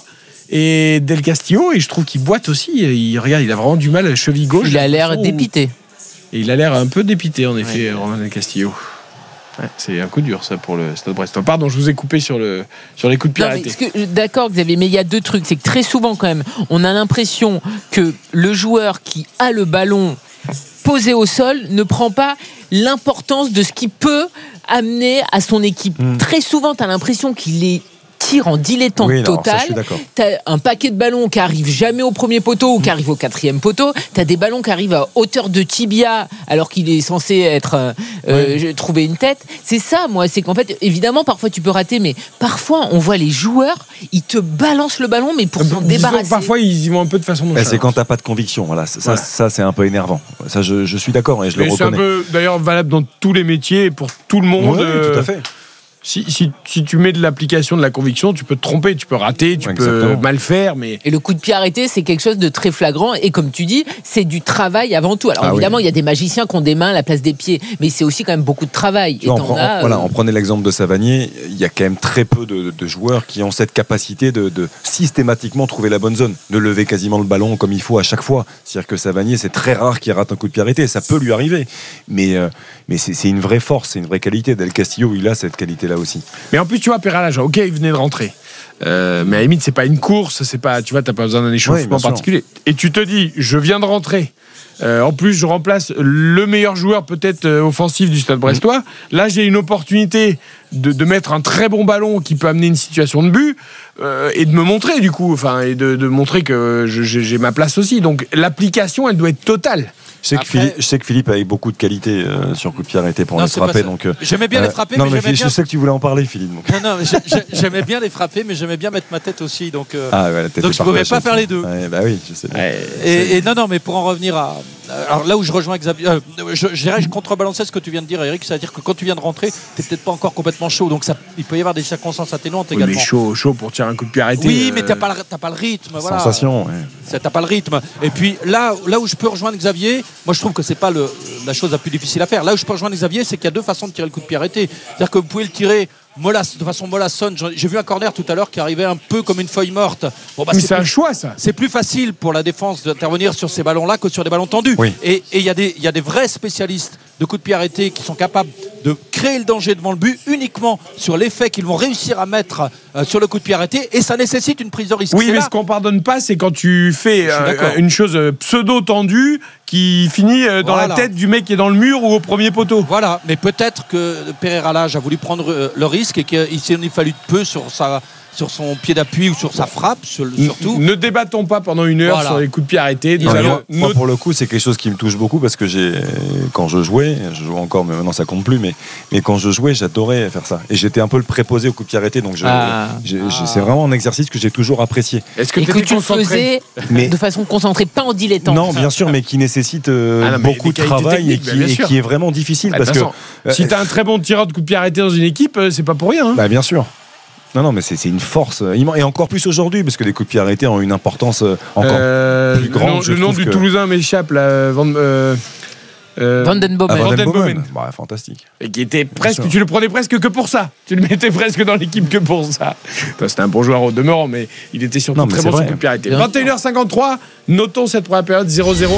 S1: Et Del Castillo, et je trouve qu'il boite aussi. Il, regarde, il a vraiment du mal à la cheville gauche.
S2: Il a l'air dépité.
S1: Et il a l'air un peu dépité, en effet, ouais. Romain Del Castillo. Ouais, c'est un coup dur, ça, pour le Stade Brestois. Pardon, je vous ai coupé sur, le, sur les coups de pied arrêtés.
S2: D'accord, Xavier, mais il y a deux trucs. C'est que très souvent, quand même, on a l'impression que le joueur qui a le ballon posé au sol ne prend pas l'importance de ce qu'il peut amener à son équipe. Mmh. Très souvent, tu as l'impression qu'il est tire en dilettante oui, total. T'as un paquet de ballons qui arrivent jamais au premier poteau ou qui arrivent au quatrième poteau. T'as des ballons qui arrivent à hauteur de tibia alors qu'il est censé être euh, oui. trouver une tête. C'est ça, moi, c'est qu'en fait, évidemment, parfois tu peux rater, mais parfois on voit les joueurs, ils te balancent le ballon, mais pour s'en débarrasser.
S1: Parfois ils y vont un peu de façon nonchalante.
S3: C'est quand t'as pas de conviction. Voilà, ça, ouais. ça, ça c'est un peu énervant. Ça, je, je suis d'accord et je mais le reconnais.
S1: C'est un peu d'ailleurs valable dans tous les métiers, pour tout le monde.
S3: Oui, euh... tout à fait.
S1: Si, si, si tu mets de l'application de la conviction, tu peux te tromper, tu peux rater, tu Exactement. peux mal faire. Mais...
S2: Et le coup de pied arrêté, c'est quelque chose de très flagrant. Et comme tu dis, c'est du travail avant tout. Alors ah évidemment, il oui. y a des magiciens qui ont des mains à la place des pieds. Mais c'est aussi quand même beaucoup de travail. Et
S3: on, prend,
S2: as,
S3: on, voilà, on prenait l'exemple de Savanier. Il y a quand même très peu de, de joueurs qui ont cette capacité de, de systématiquement trouver la bonne zone, de lever quasiment le ballon comme il faut à chaque fois. C'est-à-dire que Savanier, c'est très rare qu'il rate un coup de pied arrêté. Ça peut lui arriver. Mais, euh, mais c'est, c'est une vraie force, c'est une vraie qualité. Del Castillo, il a cette qualité-là aussi.
S1: Mais en plus, tu vois, Pereira, ok, il venait de rentrer. Euh, mais à la limite, c'est pas une course, c'est pas, tu vois, t'as pas besoin d'un échauffement oui, particulier. Et tu te dis, je viens de rentrer. Euh, en plus, je remplace le meilleur joueur peut-être euh, offensif du Stade Brestois. Mmh. Là, j'ai une opportunité de, de mettre un très bon ballon qui peut amener une situation de but euh, et de me montrer du coup, enfin, et de, de montrer que je, j'ai ma place aussi. Donc, l'application, elle doit être totale.
S3: Je sais, Après, que Philippe, je sais que Philippe avait beaucoup de qualités euh, sur coup de pied arrêté pour non, les frapper. Donc, euh,
S5: j'aimais bien euh, les frapper.
S3: Non,
S5: mais,
S3: mais
S5: j'aimais
S3: je
S5: bien...
S3: sais que tu voulais en parler, Philippe. Donc.
S5: Non, non, mais j'aimais bien les frapper, mais j'aimais bien mettre ma tête aussi. Donc, euh,
S3: ah, ouais,
S5: donc je ne pouvais pas faire les deux.
S3: Ouais, bah oui, je sais.
S5: Ouais, et, et non, non, mais pour en revenir à. Alors là où je rejoins Xavier, euh, je, je dirais que je contrebalançais ce que tu viens de dire, Eric, c'est-à-dire que quand tu viens de rentrer, tu n'es peut-être pas encore complètement chaud. Donc ça, il peut y avoir des circonstances atténuantes
S1: oui,
S5: également.
S1: Mais chaud, chaud pour tirer un coup de pied arrêté.
S5: Oui,
S1: euh...
S5: mais tu n'as pas, pas le rythme. Voilà.
S3: Sensation, ouais.
S5: Tu n'as pas le rythme. Et puis là, là où je peux rejoindre Xavier, moi je trouve que c'est pas le, la chose la plus difficile à faire. Là où je peux rejoindre Xavier, c'est qu'il y a deux façons de tirer le coup de pied arrêté. C'est-à-dire que vous pouvez le tirer Molasse, de façon molassonne. J'ai vu un corner tout à l'heure qui arrivait un peu comme une feuille morte.
S1: Bon, bah, mais c'est, c'est plus, un choix, ça.
S5: C'est plus facile pour la défense d'intervenir sur ces ballons-là que sur des ballons tendus.
S3: Oui.
S5: Et il y, y a des vrais spécialistes de coups de pied arrêtés qui sont capables de créer le danger devant le but uniquement sur l'effet qu'ils vont réussir à mettre euh, sur le coup de pied arrêté. Et ça nécessite une prise de risque.
S1: Oui,
S5: c'est
S1: mais
S5: là.
S1: Ce qu'on pardonne pas, c'est quand tu fais euh, une chose pseudo-tendue qui finit euh, dans voilà. la tête du mec qui est dans le mur ou au premier poteau.
S5: Voilà, mais peut-être que Pereira Lage a voulu prendre euh, le risque et qu'il s'en est fallu peu sur sa... sur son pied d'appui ou sur sa frappe surtout.
S1: Ne débattons pas pendant une heure voilà. sur les coups de pied arrêtés.
S3: Non, allons... Moi, pour le coup, c'est quelque chose qui me touche beaucoup parce que j'ai, quand je jouais, je joue encore, mais maintenant ça compte plus, mais, mais quand je jouais, j'adorais faire ça. Et j'étais un peu le préposé au coup de pied arrêté, donc je, ah. j'ai, ah. c'est vraiment un exercice que j'ai toujours apprécié.
S2: Est-ce que, Et que tu faisais mais... de façon concentrée, pas en dilettante?
S3: Non, bien sûr, mais qui nécessite euh, ah non, beaucoup de travail et qui, et qui est vraiment difficile.
S1: Bah,
S3: parce que
S1: euh, si tu as un très bon tireur de coup de pied arrêté dans une équipe, c'est pas pour rien. Hein.
S3: Bah, bien sûr. Non, non, mais c'est, c'est une force. Et encore plus aujourd'hui, parce que les coups de pied arrêtés ont une importance encore euh, plus grande.
S1: Le nom, le nom du
S3: que...
S1: Toulousain m'échappe, là. Euh,
S2: Euh, Van den Bomen.
S3: Ah, Van den
S1: Bomen.
S3: Bomen. Bah, fantastique.
S1: Et qui était presque, tu le prenais presque que pour ça. Tu le mettais presque dans l'équipe que pour ça. Enfin, c'était un bon joueur au demeurant, mais il était surtout non, très bon sur coup de pied arrêté. vingt et une heures cinquante-trois, notons cette première période zéro zéro.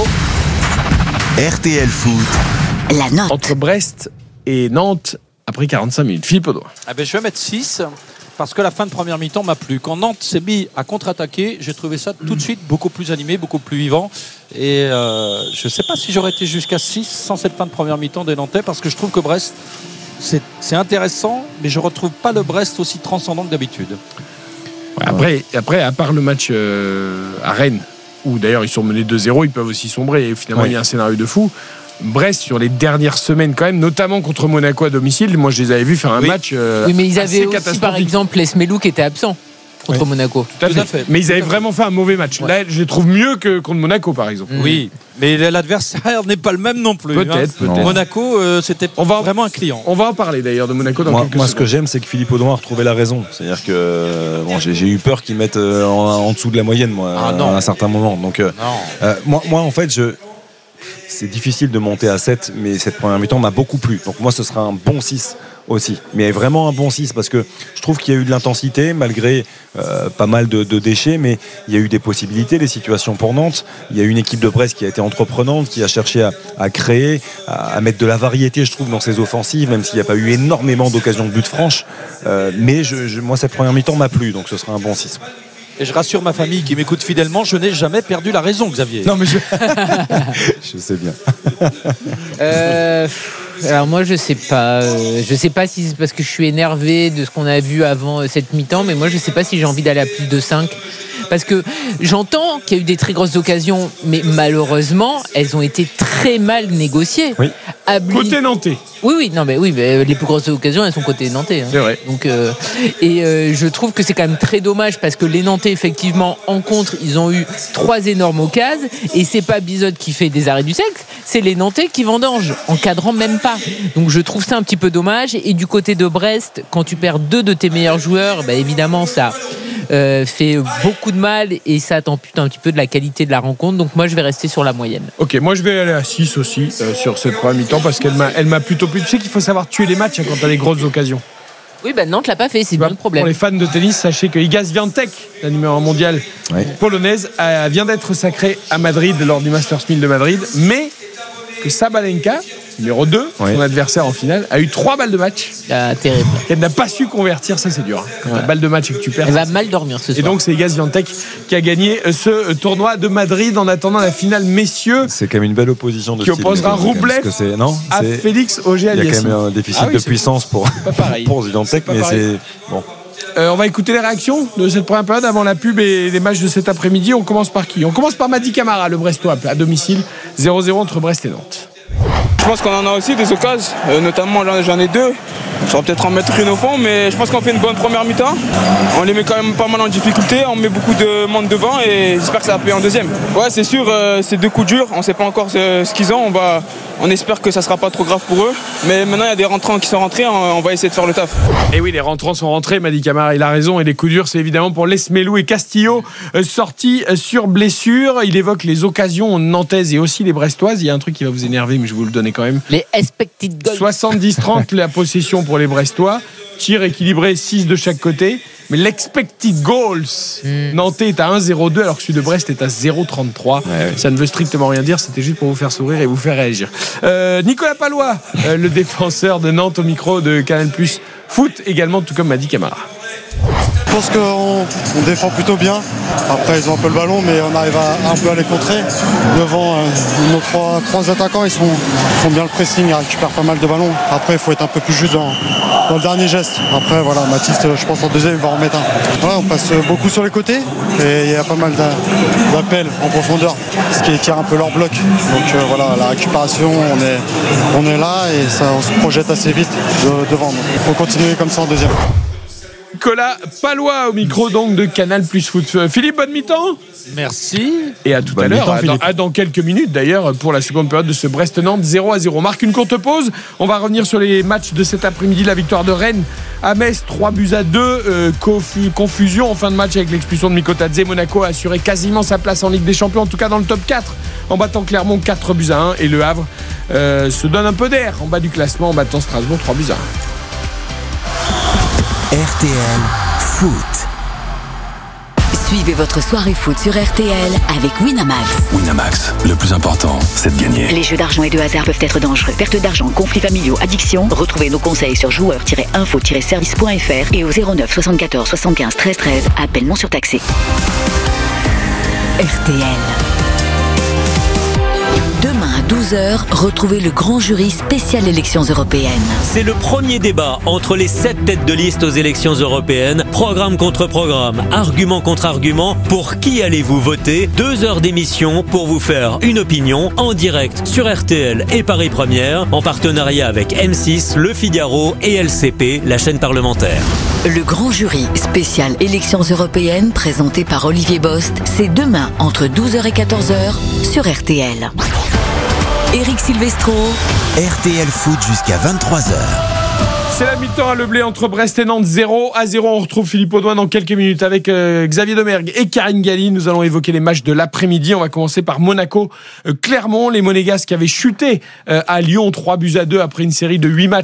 S6: R T L Foot.
S7: La note.
S1: Entre Brest et Nantes, après quarante-cinq minutes. Philippe Audouin.
S5: Ah ben, je vais mettre six. Parce que la fin de première mi-temps m'a plu. Quand Nantes s'est mis à contre-attaquer, j'ai trouvé ça tout de suite beaucoup plus animé, beaucoup plus vivant. Et euh, je ne sais pas si j'aurais été jusqu'à six sans cette fin de première mi-temps des Nantais, parce que je trouve que Brest, c'est, c'est intéressant, mais je ne retrouve pas le Brest aussi transcendant que d'habitude.
S1: Ouais, après, après, à part le match euh, à Rennes, où d'ailleurs ils sont menés deux zéro, ils peuvent aussi sombrer, et finalement ouais. il y a un scénario de fou. Brest sur les dernières semaines quand même, notamment contre Monaco à domicile, moi je les avais vus faire un
S2: oui.
S1: match euh,
S2: oui mais ils avaient
S1: assez
S2: aussi par exemple Esmelou qui était absent contre oui. Monaco.
S1: Tout à, Tout à fait. fait mais ils avaient vraiment fait un mauvais match. Ouais. Là je les trouve mieux que contre Monaco par exemple.
S5: Mmh. Oui, mais l'adversaire n'est pas le même non plus.
S1: Peut-être,
S5: hein.
S1: peut-être.
S5: Monaco euh, c'était on va, vraiment un client.
S1: On va en parler d'ailleurs de Monaco dans
S3: moi,
S1: quelques
S3: moi
S1: secondes.
S3: Ce que j'aime c'est que Philippe Audouin a retrouvé la raison. C'est-à-dire que bon, j'ai, j'ai eu peur qu'ils mettent euh, en, en dessous de la moyenne moi ah, à un certain moment. Donc euh, euh, moi, moi en fait je c'est difficile de monter à sept, mais cette première mi-temps m'a beaucoup plu. Donc moi, ce sera un bon six aussi. Mais vraiment un bon six, parce que je trouve qu'il y a eu de l'intensité, malgré euh, pas mal de, de déchets, mais il y a eu des possibilités, des situations pour Nantes. Il y a eu une équipe de Brest qui a été entreprenante, qui a cherché à, à créer, à, à mettre de la variété, je trouve, dans ses offensives, même s'il n'y a pas eu énormément d'occasions de but franches. Euh, mais je, je, moi, cette première mi-temps m'a plu, donc ce sera un bon six.
S5: Et je rassure ma famille qui m'écoute fidèlement, je n'ai jamais perdu la raison, Xavier.
S1: Non, mais je,
S3: je sais bien.
S2: euh, alors moi, je sais pas. Euh, je sais pas si c'est parce que je suis énervé de ce qu'on a vu avant cette mi-temps, mais moi, je sais pas si j'ai envie d'aller à plus de cinq. Parce que j'entends qu'il y a eu des très grosses occasions, mais malheureusement, elles ont été très mal négociées.
S3: Oui.
S2: Abli...
S1: Côté nantais.
S2: Oui, oui, non, mais oui, mais les plus grosses occasions, elles sont côté nantais. Hein.
S1: C'est vrai.
S2: Donc, euh, et euh, je trouve que c'est quand même très dommage parce que les Nantais, effectivement, en contre, ils ont eu trois énormes occasions et c'est pas Bizot qui fait des arrêts du sexe, c'est les Nantais qui vendangent, encadrant même pas. Donc, je trouve ça un petit peu dommage. Et du côté de Brest, quand tu perds deux de tes meilleurs joueurs, bah, évidemment, ça. Euh, fait beaucoup de mal et ça t'ampute un petit peu de la qualité de la rencontre. Donc moi je vais rester sur la moyenne.
S1: Ok, moi je vais aller à six aussi euh, sur cette première mi-temps parce qu'elle m'a, elle m'a plutôt plu. Tu sais qu'il faut savoir tuer les matchs hein, quand t'as des grosses occasions.
S2: Oui, ben Nantes l'a pas fait, c'est bah, bien le problème.
S1: Pour les fans de tennis, sachez que Iga Swiatek, la numéro un mondiale oui. polonaise, a, vient d'être sacrée à Madrid lors du Masters mille de Madrid, mais que Sabalenka, numéro deux, oui. son adversaire en finale, a eu trois balles de match.
S2: Ah, terrible.
S1: Elle n'a pas su convertir, ça c'est dur. Hein. Quand ouais. t'as balle de match et que tu perds.
S2: Elle va mal dormir ce soir.
S1: Et donc c'est Iga Swiatek qui a gagné ce tournoi de Madrid en attendant la finale messieurs.
S3: C'est quand même une belle opposition de
S1: qui opposera Roublev
S3: c'est, non,
S1: à
S3: c'est...
S1: Félix Auger-Aliassime.
S3: Il y a quand même un déficit ah oui, de puissance pour, pour Swiatek, mais pareil. c'est bon.
S1: Euh, on va écouter les réactions de cette première période avant la pub et les matchs de cet après-midi. On commence par qui ? On commence par Mady Camara, le Brestois, à domicile, zéro zéro entre Brest et Nantes.
S12: Je pense qu'on en a aussi des occasions, euh, notamment j'en ai deux. Je vais peut-être en mettre une au fond, mais je pense qu'on fait une bonne première mi-temps. On les met quand même pas mal en difficulté, on met beaucoup de monde devant et j'espère que ça va payer en deuxième. Ouais, c'est sûr, euh, c'est deux coups durs, on ne sait pas encore ce, ce qu'ils ont. On, va, on espère que ça ne sera pas trop grave pour eux. Mais maintenant, il y a des rentrants qui sont rentrés, on, on va essayer de faire le taf.
S1: Et oui, les rentrants sont rentrés, Mady Camara, il a raison. Et les coups durs, c'est évidemment pour Esmelou et Castillo, euh, sortis euh, sur blessure. Il évoque les occasions nantaises et aussi les brestoises. Il y a un truc qui va vous énerver, mais je vais vous le donner quand même.
S2: Les expected goals.
S1: soixante-dix trente la possession pour les Brestois. Tir équilibré, six de chaque côté. Mais l'expected goals mm. nantais est à un zéro deux alors que celui de Brest est à zéro trente-trois. Ouais, ouais. Ça ne veut strictement rien dire, c'était juste pour vous faire sourire et vous faire réagir. Euh, Nicolas Pallois, euh, le défenseur de Nantes au micro de Canal Plus Foot, également tout comme Mady Camara.
S13: Je pense qu'on on défend plutôt bien. Après, ils ont un peu le ballon, mais on arrive à, un peu à les contrer. Devant, euh, nos trois, trois attaquants, ils, sont, ils font bien le pressing, ils récupèrent pas mal de ballons. Après, il faut être un peu plus juste dans, dans le dernier geste. Après, voilà, Mathis, je pense en deuxième, il va en remettre un. Voilà, on passe beaucoup sur les côtés et il y a pas mal d'appels en profondeur, ce qui étire un peu leur bloc. Donc euh, voilà, la récupération, on est, on est là et ça, on se projette assez vite de, devant. Il faut continuer comme ça en deuxième.
S1: Nicolas Pallois au micro donc de Canal Plus Foot. Philippe, bonne mi-temps.
S5: Merci.
S1: Et à tout bonne à l'heure, à dans, à dans quelques minutes d'ailleurs, pour la seconde période de ce Brest-Nantes zéro à zéro. On marque une courte pause. On va revenir sur les matchs de cet après-midi. La victoire de Rennes à Metz, trois buts à deux. Euh, confusion en fin de match avec l'expulsion de Mikotadze. Monaco a assuré quasiment sa place en Ligue des Champions, en tout cas dans le top quatre, en battant Clermont quatre buts à un. Et Le Havre euh, se donne un peu d'air en bas du classement en battant Strasbourg trois buts à un.
S6: R T L Foot.
S7: Suivez votre soirée foot sur R T L avec Winamax.
S14: Winamax, le plus important, c'est de gagner.
S7: Les jeux d'argent et de hasard peuvent être dangereux. Perte d'argent, conflits familiaux, addiction. Retrouvez nos conseils sur joueurs tiret info tiret service point f r et au zéro neuf soixante-quatorze soixante-quinze treize treize. Appel non surtaxé. R T L. Demain à douze heures, retrouvez le grand jury spécial élections européennes.
S15: C'est le premier débat entre les sept têtes de liste aux élections européennes. Programme contre programme, argument contre argument. Pour qui allez-vous voter? Deux heures d'émission pour vous faire une opinion en direct sur R T L et Paris Première, en partenariat avec M six, Le Figaro et L C P, la chaîne parlementaire.
S7: Le grand jury spécial élections européennes présenté par Olivier Bost, c'est demain entre douze heures et quatorze heures sur R T L. Éric Silvestro.
S6: R T L Foot jusqu'à vingt-trois heures.
S1: C'est la mi-temps à Le Blé entre Brest et Nantes, zéro à zéro. On retrouve Philippe Audouin dans quelques minutes avec euh, Xavier Domergue et Karine Galli. Nous allons évoquer les matchs de l'après-midi. On va commencer par Monaco-Clermont. Euh, les Monégasques qui avaient chuté euh, à Lyon trois buts à deux après une série de huit matchs